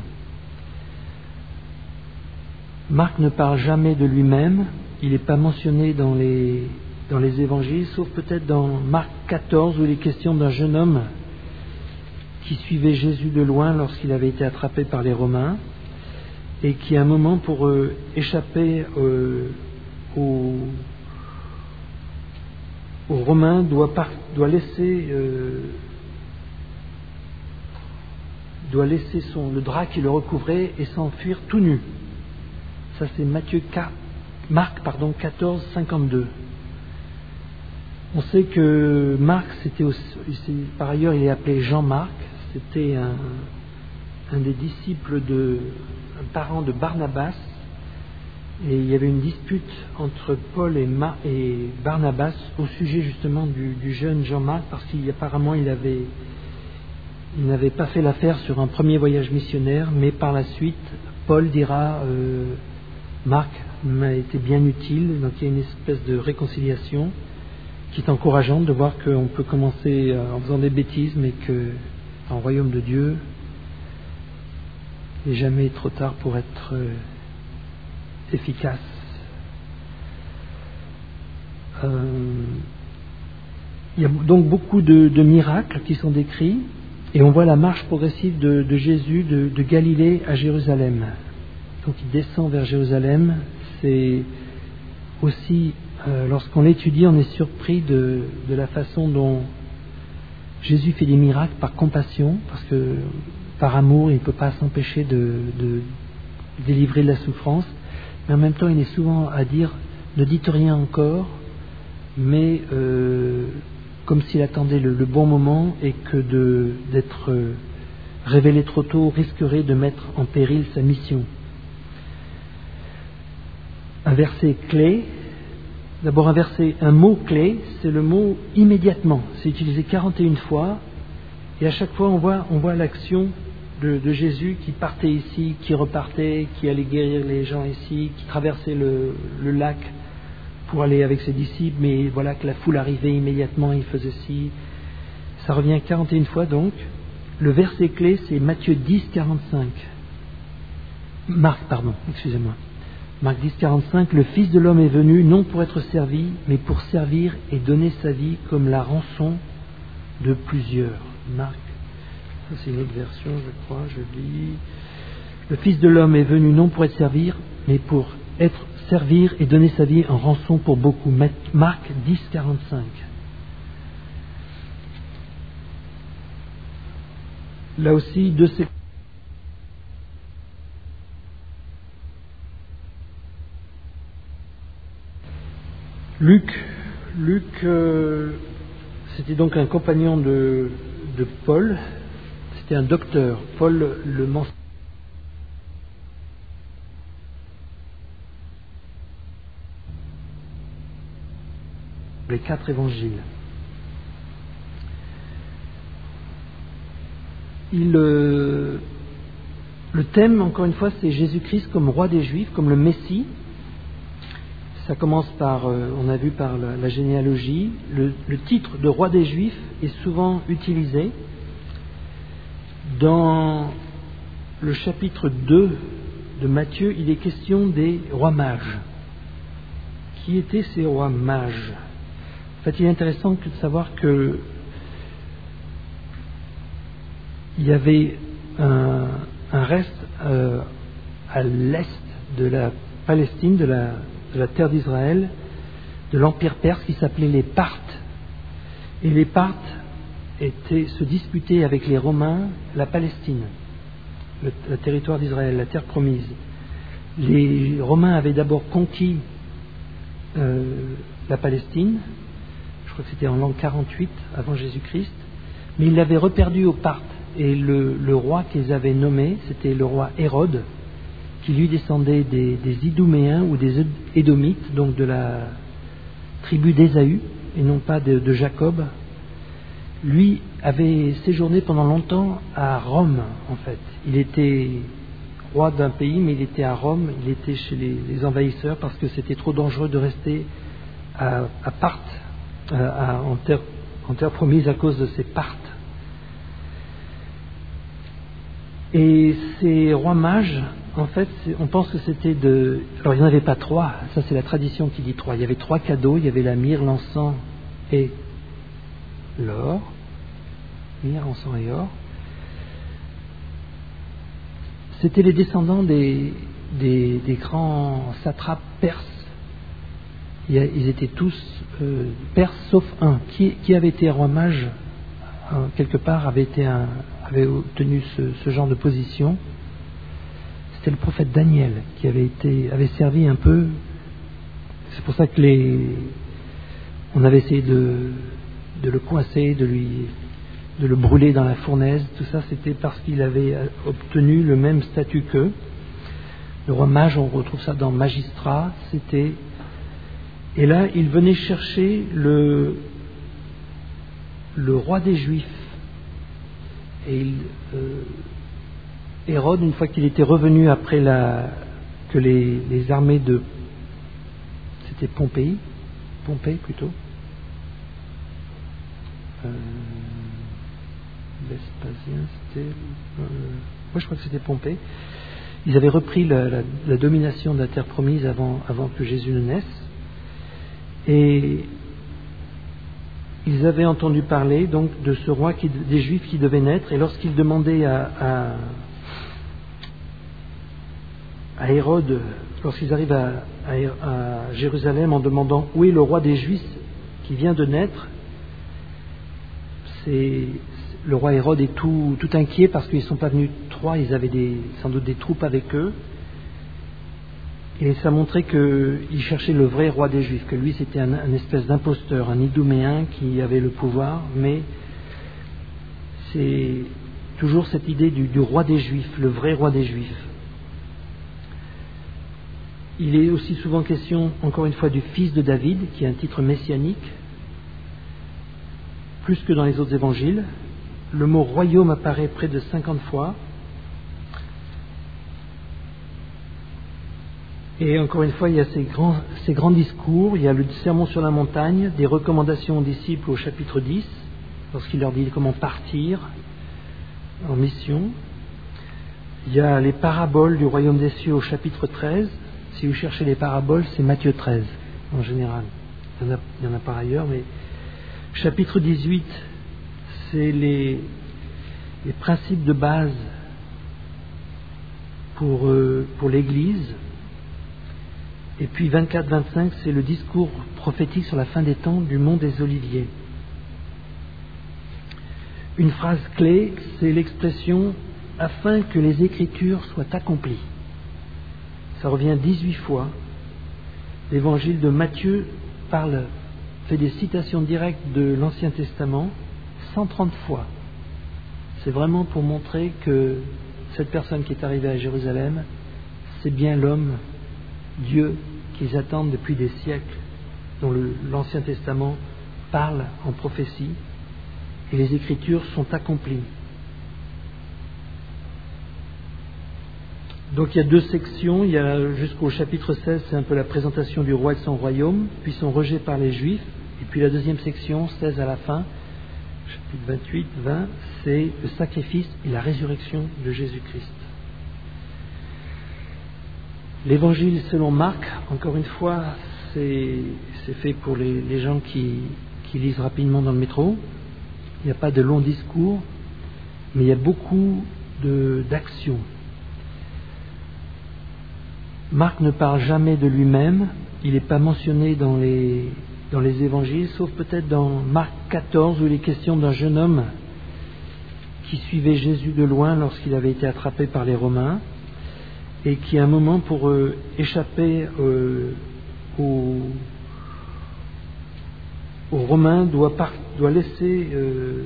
Marc ne parle jamais de lui-même, il n'est pas mentionné dans les, dans les évangiles, sauf peut-être dans Marc quatorze, où il est question d'un jeune homme qui suivait Jésus de loin lorsqu'il avait été attrapé par les Romains, et qui à un moment, pour euh, échapper euh, aux, aux Romains, doit, par, doit laisser, euh, doit laisser son, le drap qui le recouvrait et s'enfuir tout nu. Ça c'est Matthieu Marc pardon, quatorze cinquante-deux. On sait que Marc, c'était aussi, par ailleurs il est appelé Jean-Marc, c'était un, un des disciples de un parent de Barnabas, et il y avait une dispute entre Paul et, Ma, et Barnabas au sujet justement du, du jeune Jean-Marc, parce qu'apparemment il avait il n'avait pas fait l'affaire sur un premier voyage missionnaire, mais par la suite Paul dira euh, Marc m'a été bien utile, donc il y a une espèce de réconciliation qui est encourageante de voir qu'on peut commencer en faisant des bêtises, mais que en royaume de Dieu, il n'est jamais trop tard pour être euh, efficace. Euh, il y a donc beaucoup de, de miracles qui sont décrits, et on voit la marche progressive de, de Jésus de, de Galilée à Jérusalem. Donc il descend vers Jérusalem. C'est aussi, euh, lorsqu'on l'étudie, on est surpris de, de la façon dont Jésus fait des miracles par compassion, parce que par amour, il ne peut pas s'empêcher de, de délivrer de la souffrance, mais en même temps, il est souvent à dire ne dites rien encore, mais euh, comme s'il attendait le, le bon moment, et que de, d'être euh, révélé trop tôt risquerait de mettre en péril sa mission. Un verset clé, d'abord un verset, un mot clé, c'est le mot immédiatement. C'est utilisé quarante et une fois, et à chaque fois on voit, on voit l'action de, de Jésus qui partait ici, qui repartait, qui allait guérir les gens ici, qui traversait le, le lac pour aller avec ses disciples, mais voilà que la foule arrivait immédiatement, il faisait ci. Ça revient quarante et une fois donc. Le verset clé, c'est Matthieu dix, quarante-cinq. Marc, pardon, excusez-moi. Marc dix, quarante-cinq, le Fils de l'homme est venu non pour être servi, mais pour servir et donner sa vie comme la rançon de plusieurs. Marc, ça c'est une autre version, je crois, je lis. Le Fils de l'homme est venu non pour être servi, mais pour être servir et donner sa vie en rançon pour beaucoup. Marc dix, quarante-cinq. Là aussi, deux sections. Luc, Luc euh, c'était donc un compagnon de, de Paul, c'était un docteur. Paul le mentionne. les quatre évangiles. Il, euh, le thème, encore une fois, c'est Jésus-Christ comme roi des Juifs, comme le Messie. Ça commence par, euh, on a vu par la, la généalogie, le, le titre de roi des Juifs est souvent utilisé. Dans le chapitre deux de Matthieu, il est question des rois mages. Qui étaient ces rois mages ? En fait, il est intéressant de savoir que il y avait un, un reste euh, à l'est de la Palestine, de la, de la terre d'Israël, de l'Empire perse qui s'appelait les Parthes. Et les Parthes étaient, se disputaient avec les Romains la Palestine, le, le territoire d'Israël, la terre promise. Les Romains avaient d'abord conquis euh, la Palestine, je crois que c'était en l'an quarante-huit avant Jésus-Christ, mais ils l'avaient reperdue aux Parthes. Et le, le roi qu'ils avaient nommé, c'était le roi Hérode, qui lui descendait des, des Iduméens ou des Édomites, donc de la tribu d'Ésaü, et non pas de, de Jacob. Lui avait séjourné pendant longtemps à Rome, en fait. Il était roi d'un pays, mais il était à Rome, il était chez les, les envahisseurs, parce que c'était trop dangereux de rester à, à Parthes, à, à, en, terre, en terre promise à cause de ces Parthes. Et ces rois mages, en fait, on pense que c'était de... Alors, il n'y en avait pas trois, ça c'est la tradition qui dit trois. Il y avait trois cadeaux, il y avait la myrrhe, l'encens et l'or. Myrrhe, encens et or. C'était les descendants des, des, des grands satrapes perses. Ils étaient tous euh, perses, sauf un, qui, qui avait été roi mage, hein, quelque part, avait été un... avait obtenu ce, ce genre de position. C'était le prophète Daniel qui avait été avait servi un peu. C'est pour ça que les on avait essayé de, de le coincer, de lui de le brûler dans la fournaise. Tout ça, c'était parce qu'il avait obtenu le même statut qu'eux. Le roi mage, on retrouve ça dans Magistrat. C'était et là, il venait chercher le le roi des Juifs. Et il, euh, Hérode, une fois qu'il était revenu après la, que les, les armées de... C'était Pompéi Pompée plutôt. Euh, Vespasien, c'était... Euh, moi je crois que c'était Pompée. Ils avaient repris la, la, la domination de la terre promise avant, avant que Jésus ne naisse. Et... ils avaient entendu parler donc de ce roi qui, des Juifs qui devait naître, et lorsqu'ils demandaient à, à, à Hérode, lorsqu'ils arrivent à, à, à Jérusalem en demandant où est le roi des Juifs qui vient de naître, c'est, le roi Hérode est tout, tout inquiet parce qu'ils ne sont pas venus trois, ils avaient des, sans doute des troupes avec eux. Et ça montrait qu'il cherchait le vrai roi des Juifs, que lui c'était un, un espèce d'imposteur, un Iduméen qui avait le pouvoir, mais c'est toujours cette idée du, du roi des Juifs, le vrai roi des Juifs. Il est aussi souvent question, encore une fois, du fils de David, qui est un titre messianique, plus que dans les autres évangiles. Le mot royaume apparaît près de cinquante fois. Et encore une fois, il y a ces grands, ces grands discours, il y a le sermon sur la montagne, des recommandations aux disciples au chapitre dix, lorsqu'il leur dit comment partir en mission. Il y a les paraboles du royaume des cieux au chapitre treize. Si vous cherchez les paraboles, c'est Matthieu treize, en général. Il y en a, il y en a par ailleurs, mais chapitre dix-huit, c'est les, les principes de base pour, euh, pour l'Église. Et puis vingt-quatre vingt-cinq, c'est le discours prophétique sur la fin des temps du mont des Oliviers. Une phrase clé, c'est l'expression « afin que les Écritures soient accomplies ». Ça revient dix-huit fois. L'évangile de Matthieu parle, fait des citations directes de l'Ancien Testament cent trente fois. C'est vraiment pour montrer que cette personne qui est arrivée à Jérusalem, c'est bien l'homme, Dieu, qu'ils attendent depuis des siècles. dont le, l'Ancien Testament parle en prophétie, et les Écritures sont accomplies. Donc il y a deux sections, il y a jusqu'au chapitre seize, c'est un peu la présentation du roi et de son royaume, puis son rejet par les Juifs, et puis la deuxième section, seize à la fin, chapitre vingt-huit, vingt, c'est le sacrifice et la résurrection de Jésus-Christ. L'évangile selon Marc, encore une fois, c'est, c'est fait pour les, les gens qui, qui lisent rapidement dans le métro. Il n'y a pas de long discours, mais il y a beaucoup de, d'actions. Marc ne parle jamais de lui-même, il n'est pas mentionné dans les, dans les évangiles, sauf peut-être dans Marc quatorze, où il est question d'un jeune homme qui suivait Jésus de loin lorsqu'il avait été attrapé par les Romains, et qui à un moment, pour euh, échapper euh, aux, aux Romains, doit, par, doit laisser, euh,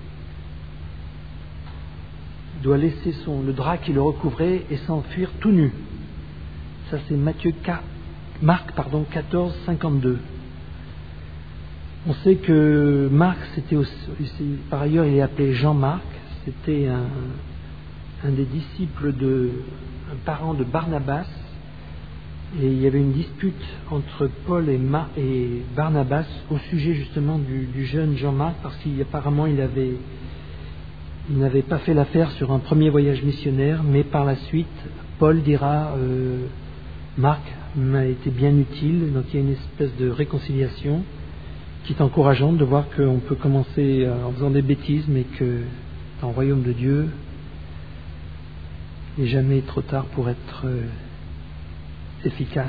doit laisser son, le drap qui le recouvrait et s'enfuir tout nu. Ça, c'est Matthieu, Marc pardon, quatorze, cinquante-deux. On sait que Marc, c'était aussi, par ailleurs, il est appelé Jean-Marc, c'était un, un des disciples de, un parent de Barnabas, et il y avait une dispute entre Paul et, Mar, et Barnabas au sujet justement du, du jeune Jean-Marc, parce qu'apparemment il avait, il n'avait pas fait l'affaire sur un premier voyage missionnaire, mais par la suite, Paul dira euh, Marc m'a été bien utile, donc il y a une espèce de réconciliation qui est encourageante de voir qu'on peut commencer en faisant des bêtises, mais que dans le royaume de Dieu, il n'est jamais trop tard pour être euh, efficace.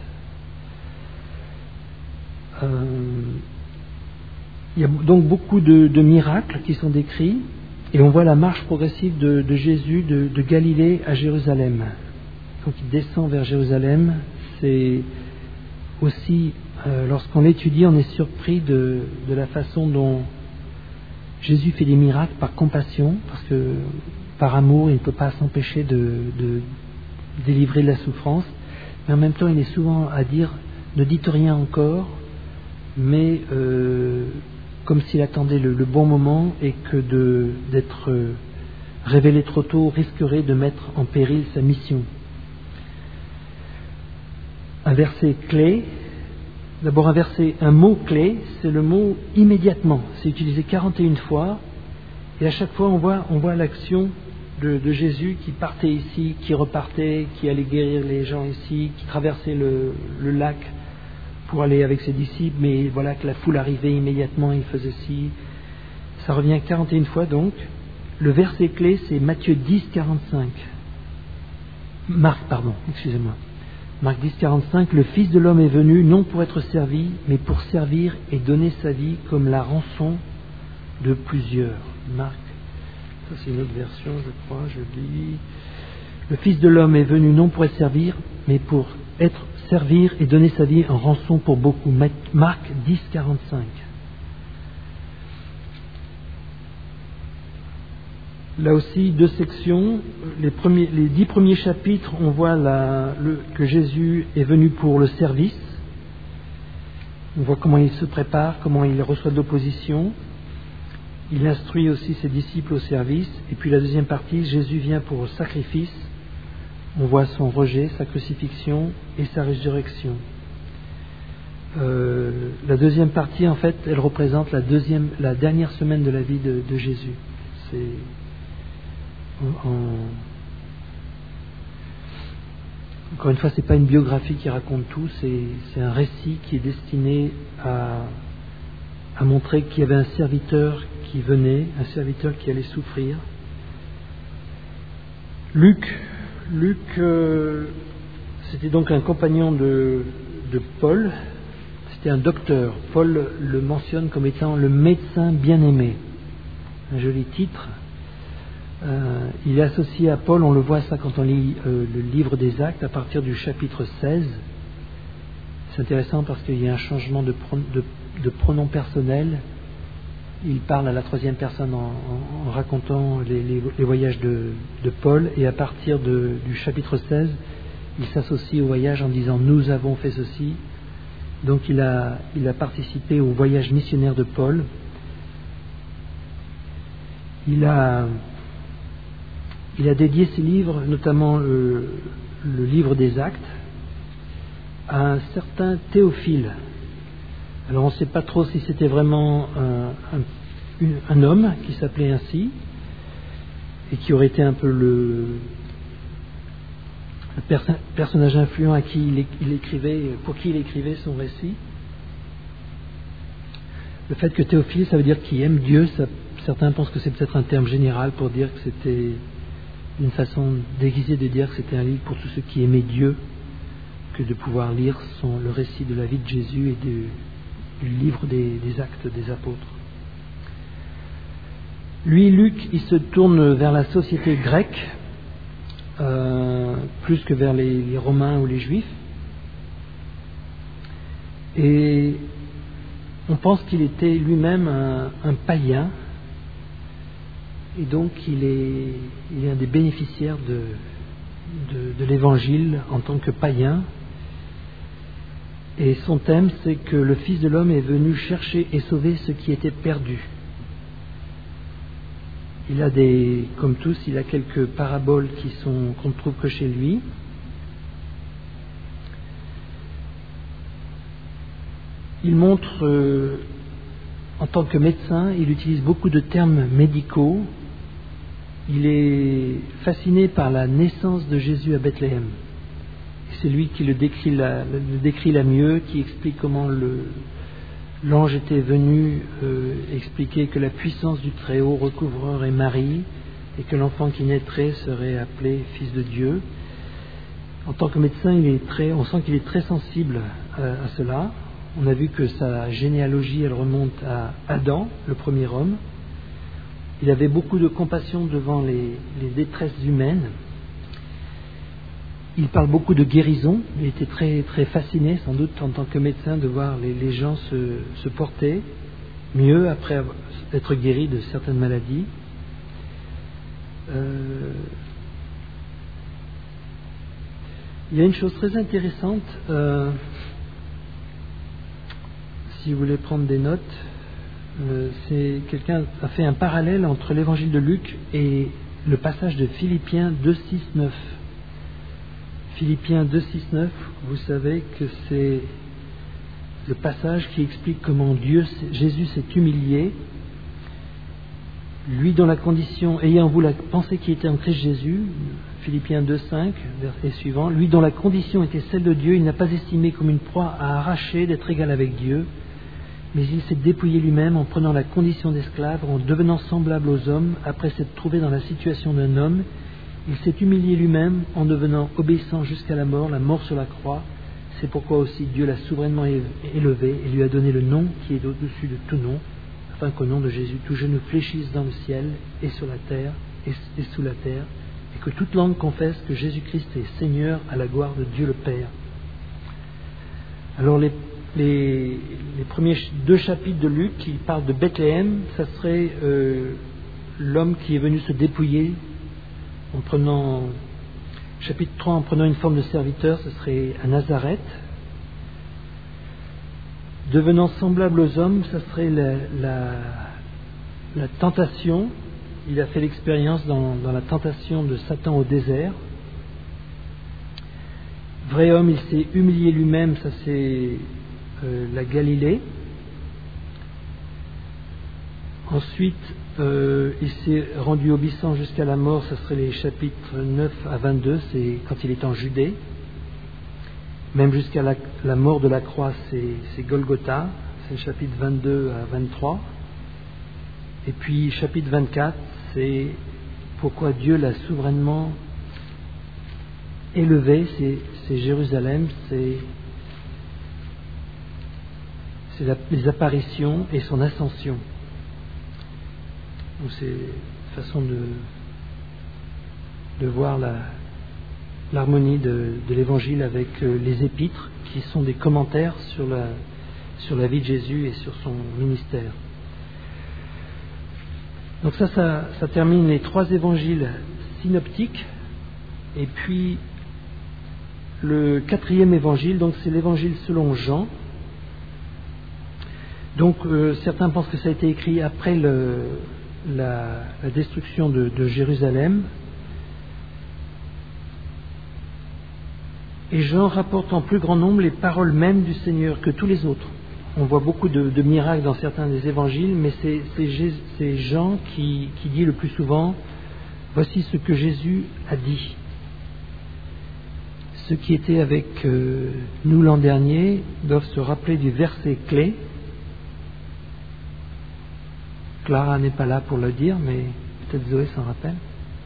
Euh, il y a donc beaucoup de, de miracles qui sont décrits, et on voit la marche progressive de, de Jésus de, de Galilée à Jérusalem. Donc il descend vers Jérusalem. C'est aussi, euh, lorsqu'on l'étudie, on est surpris de, de la façon dont Jésus fait des miracles par compassion, parce que par amour, il ne peut pas s'empêcher de, de délivrer de la souffrance, mais en même temps, il est souvent à dire ne dites rien encore, mais euh, comme s'il attendait le, le bon moment, et que de, d'être euh, révélé trop tôt risquerait de mettre en péril sa mission. Un verset clé, d'abord un verset, un mot clé, c'est le mot immédiatement. C'est utilisé quarante et une fois, et à chaque fois on voit, on voit l'action de, de Jésus qui partait ici, qui repartait, qui allait guérir les gens ici, qui traversait le, le lac pour aller avec ses disciples, mais voilà que la foule arrivait immédiatement, il faisait ci. Ça revient quarante et une fois donc. Le verset clé, c'est Matthieu dix, quarante-cinq. Marc, pardon, excusez-moi. Marc dix, quarante-cinq, le Fils de l'homme est venu non pour être servi, mais pour servir et donner sa vie comme la rançon de plusieurs. Marc, ça c'est une autre version, je crois, je lis. Le Fils de l'homme est venu non pour être servi, mais pour être servir et donner sa vie en rançon pour beaucoup. Marc dix, quarante-cinq. Là aussi, deux sections. Les, premiers, les dix premiers chapitres, on voit la, le, que Jésus est venu pour le service. On voit comment il se prépare, comment il reçoit de l'opposition. Il instruit aussi ses disciples au service. Et puis la deuxième partie, Jésus vient pour le sacrifice. On voit son rejet, sa crucifixion et sa résurrection. Euh, la deuxième partie, en fait, elle représente la, deuxième, la dernière semaine de la vie de, de Jésus. C'est... En... Encore une fois, ce n'est pas une biographie qui raconte tout, c'est, c'est un récit qui est destiné à, à montrer qu'il y avait un serviteur qui venait, un serviteur qui allait souffrir. Luc, Luc euh, c'était donc un compagnon de, de Paul, c'était un docteur. Paul le mentionne comme étant le médecin bien-aimé, un joli titre. Euh, il est associé à Paul, on le voit ça quand on lit euh, le livre des Actes à partir du chapitre seize. C'est intéressant parce qu'il y a un changement de, pro, de, de pronom personnel. Il parle à la troisième personne en, en, en racontant les, les, les voyages de, de Paul, et à partir de, du chapitre seize, il s'associe au voyage en disant « nous avons fait ceci ». Donc il a, il a participé au voyage missionnaire de Paul. Il a, il a dédié ses livres, notamment le, le livre des Actes, à un certain Théophile. Alors on ne sait pas trop si c'était vraiment un, un, un homme qui s'appelait ainsi et qui aurait été un peu le, le perso- personnage influent à qui il, il écrivait, pour qui il écrivait son récit. Le fait que Théophile, ça veut dire qui aime Dieu, ça, certains pensent que c'est peut-être un terme général pour dire que c'était une façon déguisée de dire que c'était un livre pour tous ceux qui aimaient Dieu, que de pouvoir lire son, le récit de la vie de Jésus et de, du livre des, des actes des apôtres. Lui, Luc, il se tourne vers la société grecque, euh, plus que vers les, les Romains ou les Juifs. Et on pense qu'il était lui-même un, un païen, et donc il est, il est un des bénéficiaires de, de, de l'Évangile en tant que païen. Et son thème, c'est que le Fils de l'homme est venu chercher et sauver ce qui était perdu. Il a des, comme tous, il a quelques paraboles qui sont, qu'on ne trouve que chez lui. Il montre, euh, en tant que médecin, il utilise beaucoup de termes médicaux. Il est fasciné par la naissance de Jésus à Bethléem. C'est lui qui le décrit la, le décrit la mieux, qui explique comment le, l'ange était venu euh, expliquer que la puissance du Très-Haut recouvrerait Marie et que l'enfant qui naîtrait serait appelé Fils de Dieu. En tant que médecin, il est très, on sent qu'il est très sensible à, à cela. On a vu que sa généalogie, elle remonte à Adam, le premier homme. Il avait beaucoup de compassion devant les, les détresses humaines. Il parle beaucoup de guérison. Il était très, très fasciné, sans doute, en tant que médecin, de voir les, les gens se, se porter mieux après avoir, être guéris de certaines maladies. Euh, il y a une chose très intéressante, euh, si vous voulez prendre des notes, euh, c'est quelqu'un a fait un parallèle entre l'évangile de Luc et le passage de Philippiens deux, six, neuf. Philippiens deux, six, neuf, vous savez que c'est le passage qui explique comment Dieu, Jésus s'est humilié, lui dont la condition, ayant vous la pensée qui était en Christ Jésus, Philippiens deux, cinq, verset suivant, lui dont la condition était celle de Dieu, il n'a pas estimé comme une proie à arracher d'être égal avec Dieu, mais il s'est dépouillé lui-même en prenant la condition d'esclave, en devenant semblable aux hommes, après s'être trouvé dans la situation d'un homme. Il s'est humilié lui-même en devenant obéissant jusqu'à la mort, la mort sur la croix. C'est pourquoi aussi Dieu l'a souverainement élevé et lui a donné le nom qui est au-dessus de tout nom, afin qu'au nom de Jésus, tout genou fléchisse dans le ciel et sur la terre et, et sous la terre, et que toute langue confesse que Jésus-Christ est Seigneur à la gloire de Dieu le Père. Alors les, les, les premiers deux chapitres de Luc qui parlent de Bethléem, ça serait euh, l'homme qui est venu se dépouiller en prenant, chapitre trois, en prenant une forme de serviteur, ce serait à Nazareth. Devenant semblable aux hommes, ce serait la, la, la tentation. Il a fait l'expérience dans, dans la tentation de Satan au désert. Vrai homme, il s'est humilié lui-même, ça c'est euh, la Galilée. Ensuite, euh, il s'est rendu obéissant jusqu'à la mort, ce serait les chapitres neuf à vingt-deux, c'est quand il est en Judée. Même jusqu'à la, la mort de la croix, c'est, c'est Golgotha, c'est le chapitre vingt-deux à vingt-trois. Et puis, chapitre vingt-quatre, c'est pourquoi Dieu l'a souverainement élevé, c'est, c'est Jérusalem, c'est, c'est la, les apparitions et son ascension. Donc c'est une façon de, de voir la, l'harmonie de, de l'Évangile avec euh, les épîtres, qui sont des commentaires sur la, sur la vie de Jésus et sur son ministère. Donc ça, ça, ça termine les trois évangiles synoptiques. Et puis le quatrième évangile, donc c'est l'évangile selon Jean. Donc euh, certains pensent que ça a été écrit après le, la, la destruction de, de Jérusalem. Et Jean rapporte en plus grand nombre les paroles mêmes du Seigneur que tous les autres. On voit beaucoup de, de miracles dans certains des évangiles, mais c'est, c'est, c'est Jean qui, qui dit le plus souvent « Voici ce que Jésus a dit ». Ceux qui étaient avec euh, nous l'an dernier doivent se rappeler du verset clé. Clara n'est pas là pour le dire, mais peut-être Zoé s'en rappelle. Non ?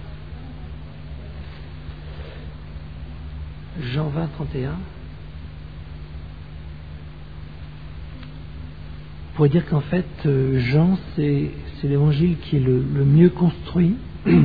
Jean vingt, trente et un. On pourrait dire qu'en fait, euh, Jean, c'est, c'est l'évangile qui est le, le mieux construit,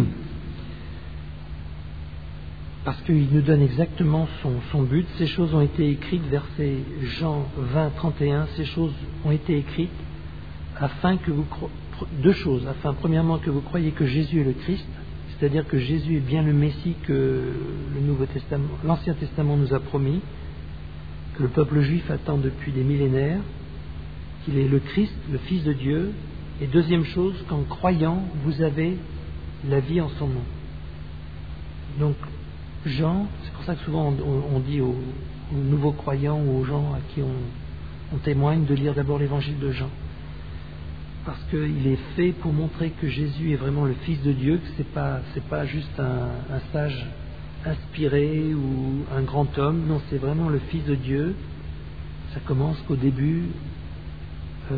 parce qu'il nous donne exactement son, son but. Ces choses ont été écrites, verset Jean vingt, trente et un, ces choses ont été écrites afin que vous cro... deux choses, afin premièrement que vous croyiez que Jésus est le Christ, c'est-à-dire que Jésus est bien le Messie que le Nouveau Testament, l'Ancien Testament nous a promis, que le peuple juif attend depuis des millénaires, qu'il est le Christ, le Fils de Dieu, et deuxième chose, qu'en croyant, vous avez la vie en son nom. Donc, Jean, c'est pour ça que souvent on, on dit aux, aux nouveaux croyants ou aux gens à qui on, on témoigne de lire d'abord l'évangile de Jean. Parce qu'il est fait pour montrer que Jésus est vraiment le Fils de Dieu, que ce n'est pas, c'est pas juste un, un sage inspiré ou un grand homme. Non, c'est vraiment le Fils de Dieu. Ça commence qu'au début, euh,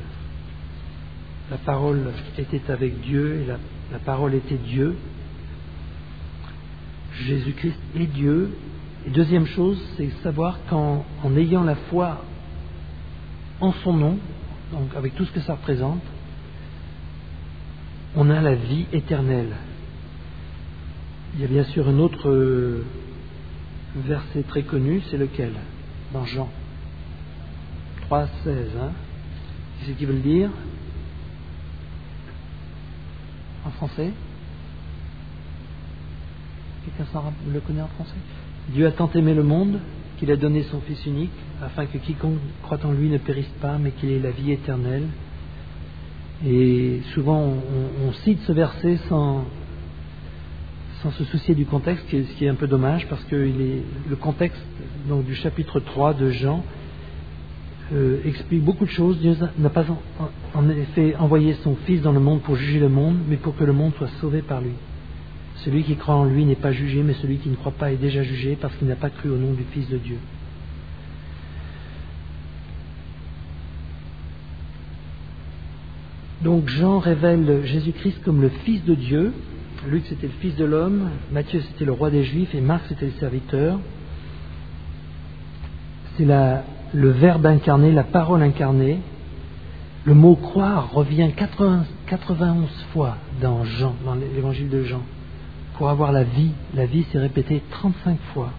la parole était avec Dieu et la, la parole était Dieu. Jésus-Christ est Dieu. Et deuxième chose, c'est savoir qu'en en ayant la foi en son nom, donc avec tout ce que ça représente, on a la vie éternelle. Il y a bien sûr un autre euh, verset très connu, c'est lequel ? Dans Jean trois, seize. Hein ? Qu'est-ce qu'il veut le dire ? En français ? Quelqu'un s'en le connaît en français ? Dieu a tant aimé le monde qu'il a donné son Fils unique, afin que quiconque croit en lui ne périsse pas, mais qu'il ait la vie éternelle. Et souvent, on, on cite ce verset sans, sans se soucier du contexte, ce qui est un peu dommage, parce que il est, le contexte donc, du chapitre trois de Jean euh, explique beaucoup de choses. Dieu n'a pas en, en effet envoyé son Fils dans le monde pour juger le monde, mais pour que le monde soit sauvé par lui. Celui qui croit en lui n'est pas jugé, mais celui qui ne croit pas est déjà jugé parce qu'il n'a pas cru au nom du Fils de Dieu. Donc Jean révèle Jésus-Christ comme le Fils de Dieu. Luc c'était le Fils de l'homme, Matthieu c'était le roi des Juifs et Marc c'était le serviteur. C'est la, le Verbe incarné, la parole incarnée. Le mot croire revient quatre-vingts, quatre-vingt-onze fois dans Jean, dans l'évangile de Jean. Pour avoir la vie, la vie s'est répétée trente-cinq fois.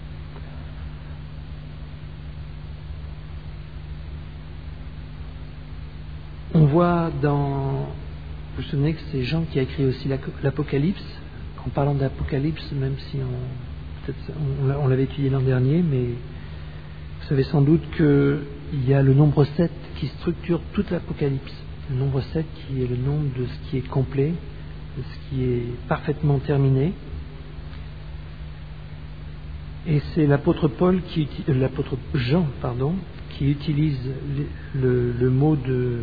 On voit dans... Vous vous souvenez que c'est Jean qui a écrit aussi l'Apocalypse. En parlant d'Apocalypse, même si on, peut-être on, on l'avait étudié l'an dernier, mais vous savez sans doute qu'il y a le nombre sept qui structure toute l'Apocalypse. Le nombre sept qui est le nombre de ce qui est complet, de ce qui est parfaitement terminé. Et c'est l'apôtre Paul qui, euh, l'apôtre Jean, pardon, qui utilise le, le, le mot de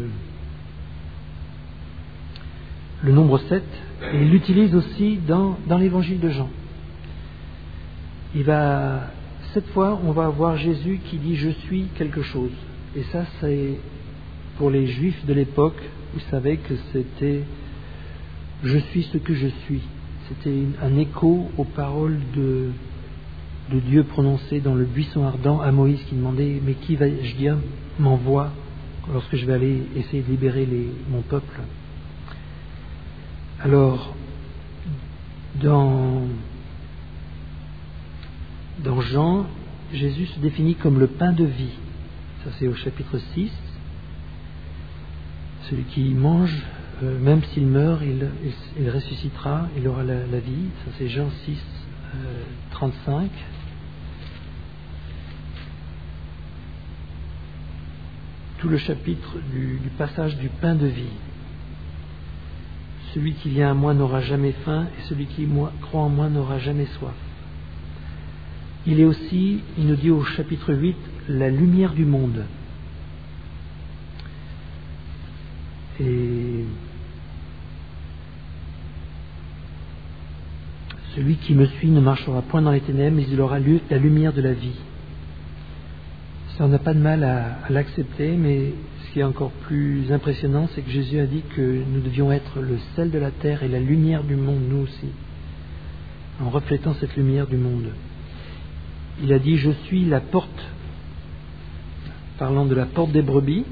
le nombre sept, et il l'utilise aussi dans, dans l'évangile de Jean. Il va, cette fois, on va avoir Jésus qui dit « Je suis quelque chose ». Et ça, c'est pour les Juifs de l'époque, vous savez que c'était « Je suis ce que je suis ». C'était un écho aux paroles de, de Dieu prononcées dans le buisson ardent à Moïse qui demandait « Mais qui vais-je dire m'envoie lorsque je vais aller essayer de libérer les, mon peuple ?» Alors, dans, dans Jean, Jésus se définit comme le pain de vie. Ça, c'est au chapitre six. Celui qui mange, euh, même s'il meurt, il, il, il ressuscitera, il aura la, la vie. Ça, c'est Jean six, euh, trente-cinq. tout le chapitre du, du passage du pain de vie. Celui qui vient à moi n'aura jamais faim, et celui qui moi, croit en moi n'aura jamais soif. Il est aussi, il nous dit au chapitre huit, la lumière du monde. Et celui qui me suit ne marchera point dans les ténèbres, mais il aura la lumière de la vie. Ça, on n'a pas de mal à, à l'accepter, mais ce qui est encore plus impressionnant, c'est que Jésus a dit que nous devions être le sel de la terre et la lumière du monde, nous aussi, en reflétant cette lumière du monde. Il a dit « Je suis la porte », parlant de la porte des brebis.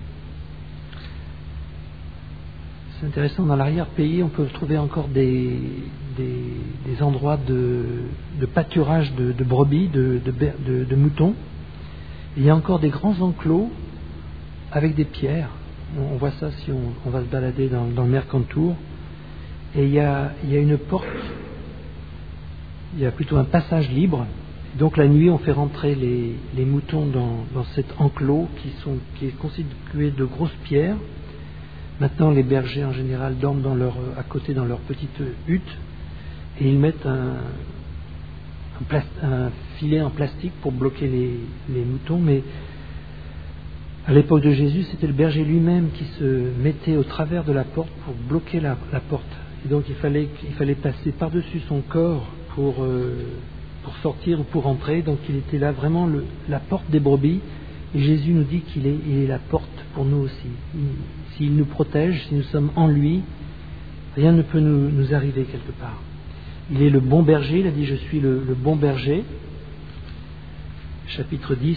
C'est intéressant, dans l'arrière-pays, on peut trouver encore des, des, des endroits de, de pâturage de, de brebis, de, de, de, de moutons. Il y a encore des grands enclos avec des pierres. On, on voit ça si on, on va se balader dans, dans le Mercantour. Et il y, a, il y a une porte, il y a plutôt un passage libre. Donc la nuit, on fait rentrer les, les moutons dans, dans cet enclos qui, sont, qui est constitué de grosses pierres. Maintenant, les bergers en général dorment dans leur, à côté dans leur petite hutte et ils mettent un, un, plast, un filet en plastique pour bloquer les, les moutons. Mais à l'époque de Jésus, c'était le berger lui-même qui se mettait au travers de la porte pour bloquer la, la porte. Et donc il fallait, il fallait passer par-dessus son corps pour, euh, pour sortir ou pour entrer. Donc il était là vraiment le, la porte des brebis. Et Jésus nous dit qu'il est, il est la porte pour nous aussi. Il, s'il nous protège, si nous sommes en lui, rien ne peut nous, nous arriver quelque part. Il est le bon berger, il a dit « Je suis le, le bon berger ». Chapitre dix,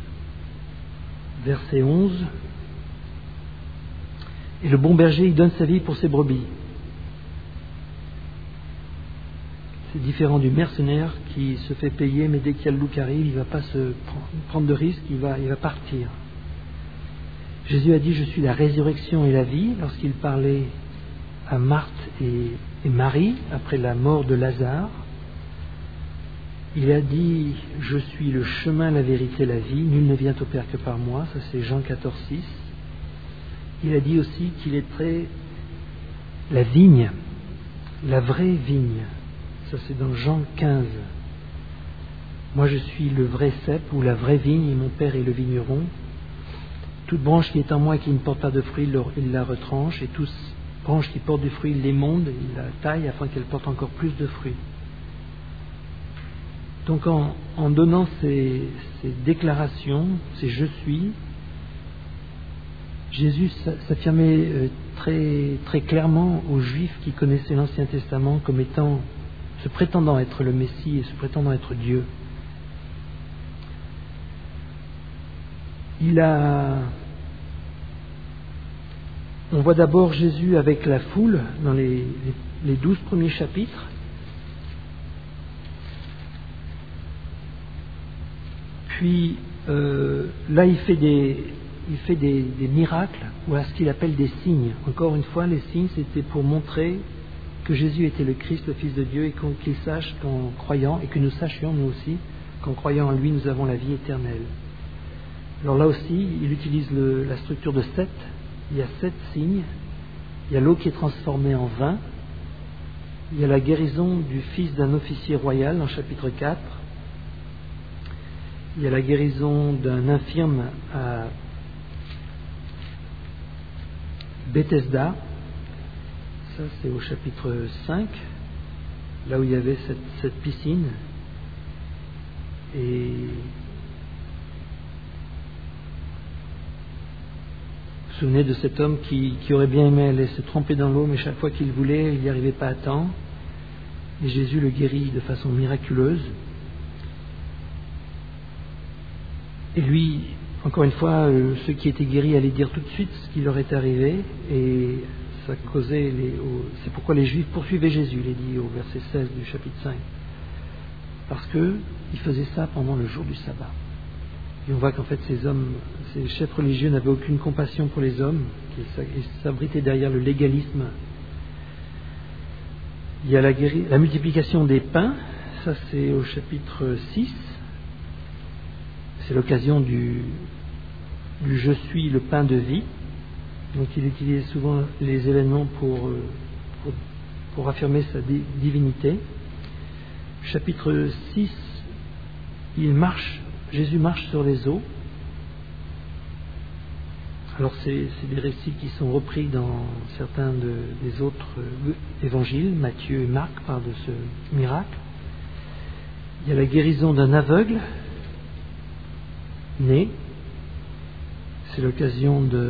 verset onze. Et le bon berger, il donne sa vie pour ses brebis. C'est différent du mercenaire qui se fait payer, mais dès qu'il y a le loup qui arrive, il ne va pas se prendre de risque, il va, il va partir. Jésus a dit « Je suis la résurrection et la vie » lorsqu'il parlait à Marthe et, et Marie après la mort de Lazare. Il a dit « Je suis le chemin, la vérité, la vie. Nul ne vient au Père que par moi ». Ça c'est Jean quatorze, six. Il a dit aussi qu'il était la vigne, la vraie vigne. Ça c'est dans Jean quinze. Moi je suis le vrai cep ou la vraie vigne et mon Père est le vigneron. Toute branche qui est en moi et qui ne porte pas de fruits, il la retranche, et toute branche qui porte du fruit, il l'émonde, il la taille afin qu'elle porte encore plus de fruits. Donc en, en donnant ces, ces déclarations, ces « je suis », Jésus s'affirmait très, très clairement aux Juifs qui connaissaient l'Ancien Testament comme étant, se prétendant être le Messie et se prétendant être Dieu. Il a... On voit d'abord Jésus avec la foule dans les, les, les douze premiers chapitres. Puis euh, là, il fait des, il fait des, des miracles, ou à ce qu'il appelle des signes. Encore une fois, les signes, c'était pour montrer que Jésus était le Christ, le Fils de Dieu, et qu'on, qu'il sache qu'en croyant, et que nous sachions nous aussi, qu'en croyant en lui, nous avons la vie éternelle. Alors là aussi, il utilise le, la structure de sept. Il y a sept signes. Il y a l'eau qui est transformée en vin. Il y a la guérison du fils d'un officier royal dans chapitre quatre. Il y a la guérison d'un infirme à Bethesda. Ça, c'est au chapitre cinq, là où il y avait cette, cette piscine. Et vous vous souvenez de cet homme qui, qui aurait bien aimé aller se tremper dans l'eau, mais chaque fois qu'il voulait, il n'y arrivait pas à temps. Et Jésus le guérit de façon miraculeuse. Et lui, encore une fois, euh, ceux qui étaient guéris allaient dire tout de suite ce qui leur est arrivé. Et ça causait les, au, c'est pourquoi les Juifs poursuivaient Jésus, il est dit au verset seize du chapitre cinq. Parce qu'il faisait ça pendant le jour du sabbat. Et on voit qu'en fait ces hommes, ces chefs religieux n'avaient aucune compassion pour les hommes, qui s'abritaient derrière le légalisme. Il y a la, guéri- la multiplication des pains, ça c'est au chapitre six. C'est l'occasion du, du « Je suis le pain de vie ». Donc il utilise souvent les événements pour, pour, pour affirmer sa divinité. Chapitre six, il marche, Jésus marche sur les eaux. Alors c'est, c'est des récits qui sont repris dans certains de, des autres évangiles, Matthieu et Marc parlent de ce miracle. Il y a la guérison d'un aveugle né. C'est l'occasion de,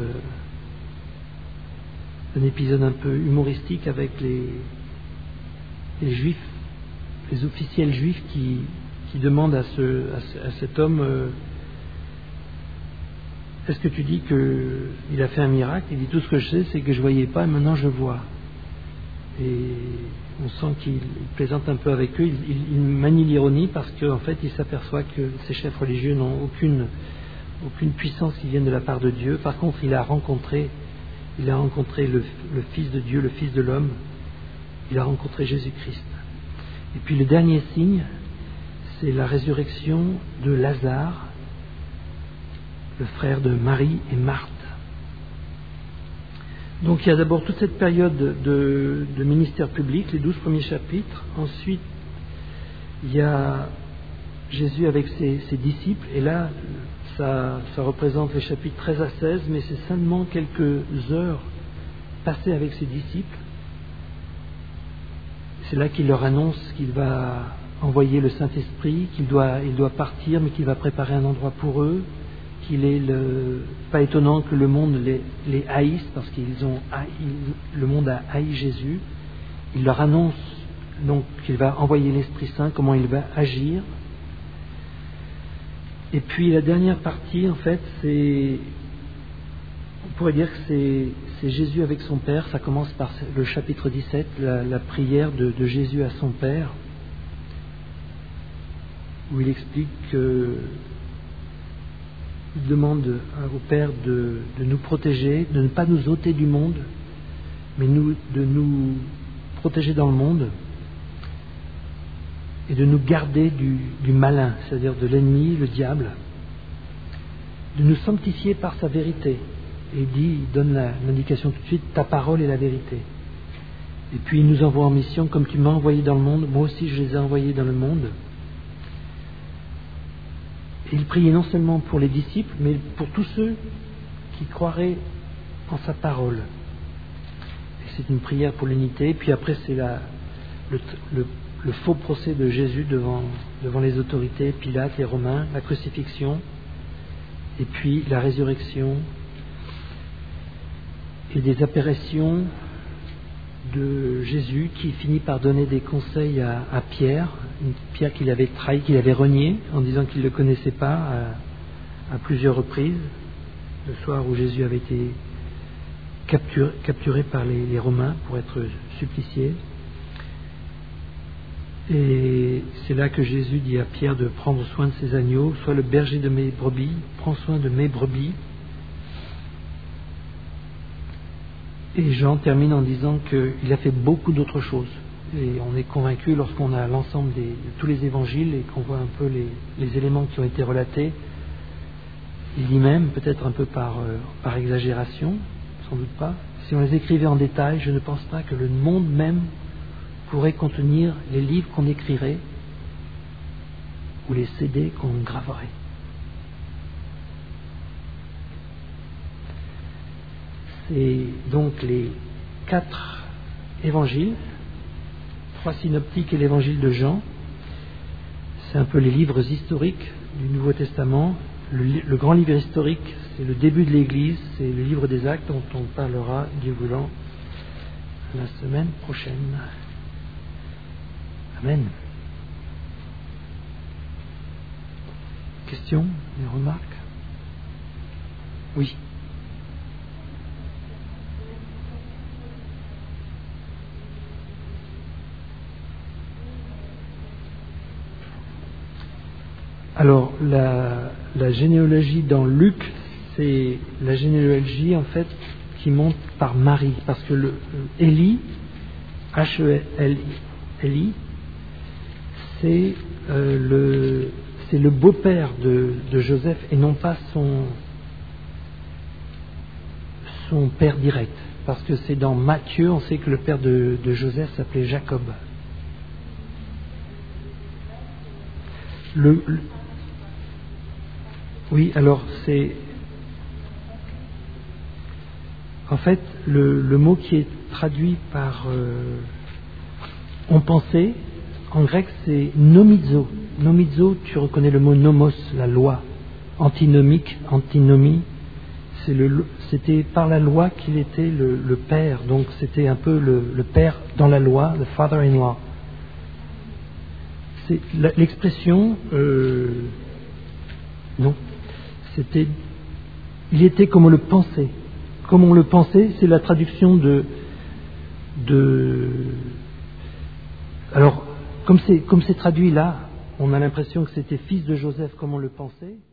d'un épisode un peu humoristique avec les, les juifs, les officiels juifs qui, qui demandent à, ce, à, ce, à cet homme euh, est-ce que tu dis qu'il a fait un miracle? Il dit tout ce que je sais c'est que je ne voyais pas et maintenant je vois. Et on sent qu'il plaisante un peu avec eux, il, il, il manie l'ironie parce qu'en fait il s'aperçoit que ces chefs religieux n'ont aucune, aucune puissance qui vienne de la part de Dieu. Par contre il a rencontré, il a rencontré le, le Fils de Dieu, le Fils de l'homme, il a rencontré Jésus-Christ. Et puis le dernier signe, c'est la résurrection de Lazare, le frère de Marie et Marthe. Donc il y a d'abord toute cette période de, de ministère public, les douze premiers chapitres. Ensuite, il y a Jésus avec ses, ses disciples. Et là, ça, ça représente les chapitres treize à seize, mais c'est seulement quelques heures passées avec ses disciples. C'est là qu'il leur annonce qu'il va envoyer le Saint-Esprit, qu'il doit, il doit partir, mais qu'il va préparer un endroit pour eux. Qu'il est le, pas étonnant que le monde les, les haïsse parce qu'ils ont haï, le monde a haï Jésus. Il leur annonce donc qu'il va envoyer l'Esprit Saint, comment il va agir. Et puis la dernière partie, en fait, c'est, on pourrait dire que c'est, c'est Jésus avec son Père. Ça commence par le chapitre dix-sept, la, la prière de, de Jésus à son Père, où il explique que il demande au Père de, de nous protéger, de ne pas nous ôter du monde, mais nous, de nous protéger dans le monde et de nous garder du, du malin, c'est-à-dire de l'ennemi, le diable, de nous sanctifier par sa vérité. Et il dit, il donne la, l'indication tout de suite, ta parole est la vérité. Et puis il nous envoie en mission, comme tu m'as envoyé dans le monde, moi aussi je les ai envoyés dans le monde. Il priait non seulement pour les disciples, mais pour tous ceux qui croiraient en sa parole. Et c'est une prière pour l'unité. Puis après, c'est la, le, le, le faux procès de Jésus devant, devant les autorités, Pilate, les Romains, la crucifixion, et puis la résurrection, et des apparitions de Jésus qui finit par donner des conseils à, à Pierre, une Pierre qu'il avait trahi, qu'il avait renié en disant qu'il ne le connaissait pas à, à plusieurs reprises, le soir où Jésus avait été capturé, capturé par les, les Romains pour être supplicié. Et c'est là que Jésus dit à Pierre de prendre soin de ses agneaux, sois le berger de mes brebis, prends soin de mes brebis. Et Jean termine en disant qu'il a fait beaucoup d'autres choses. Et on est convaincu lorsqu'on a l'ensemble des, de tous les évangiles et qu'on voit un peu les, les éléments qui ont été relatés. Il dit même, peut-être un peu par, euh, par exagération, sans doute pas, si on les écrivait en détail, je ne pense pas que le monde même pourrait contenir les livres qu'on écrirait ou les C D qu'on graverait. C'est donc les quatre évangiles, trois synoptiques et l'évangile de Jean. C'est un peu les livres historiques du Nouveau Testament. Le, le grand livre historique, c'est le début de l'Église, c'est le livre des Actes dont on parlera, Dieu voulant, la semaine prochaine. Amen. Questions, des remarques? Oui. Alors, la, la généalogie dans Luc, c'est la généalogie en fait qui monte par Marie, parce que le Élie, H E L I, c'est euh, le c'est le beau-père de, de Joseph et non pas son son père direct. Parce que c'est dans Matthieu, on sait que le père de, de Joseph s'appelait Jacob. Le, le, oui, alors c'est... En fait, le, le mot qui est traduit par euh, on pensait, en grec c'est nomizo. Nomizo, tu reconnais le mot nomos, la loi. Antinomique, antinomie, c'est le, c'était par la loi qu'il était le, le père. Donc c'était un peu le, le père dans la loi, le father-in-law. C'est, la, l'expression, euh, non, c'était, il était comme on le pensait. Comme on le pensait, c'est la traduction de, de alors, comme c'est, comme c'est traduit là, on a l'impression que c'était fils de Joseph comme on le pensait.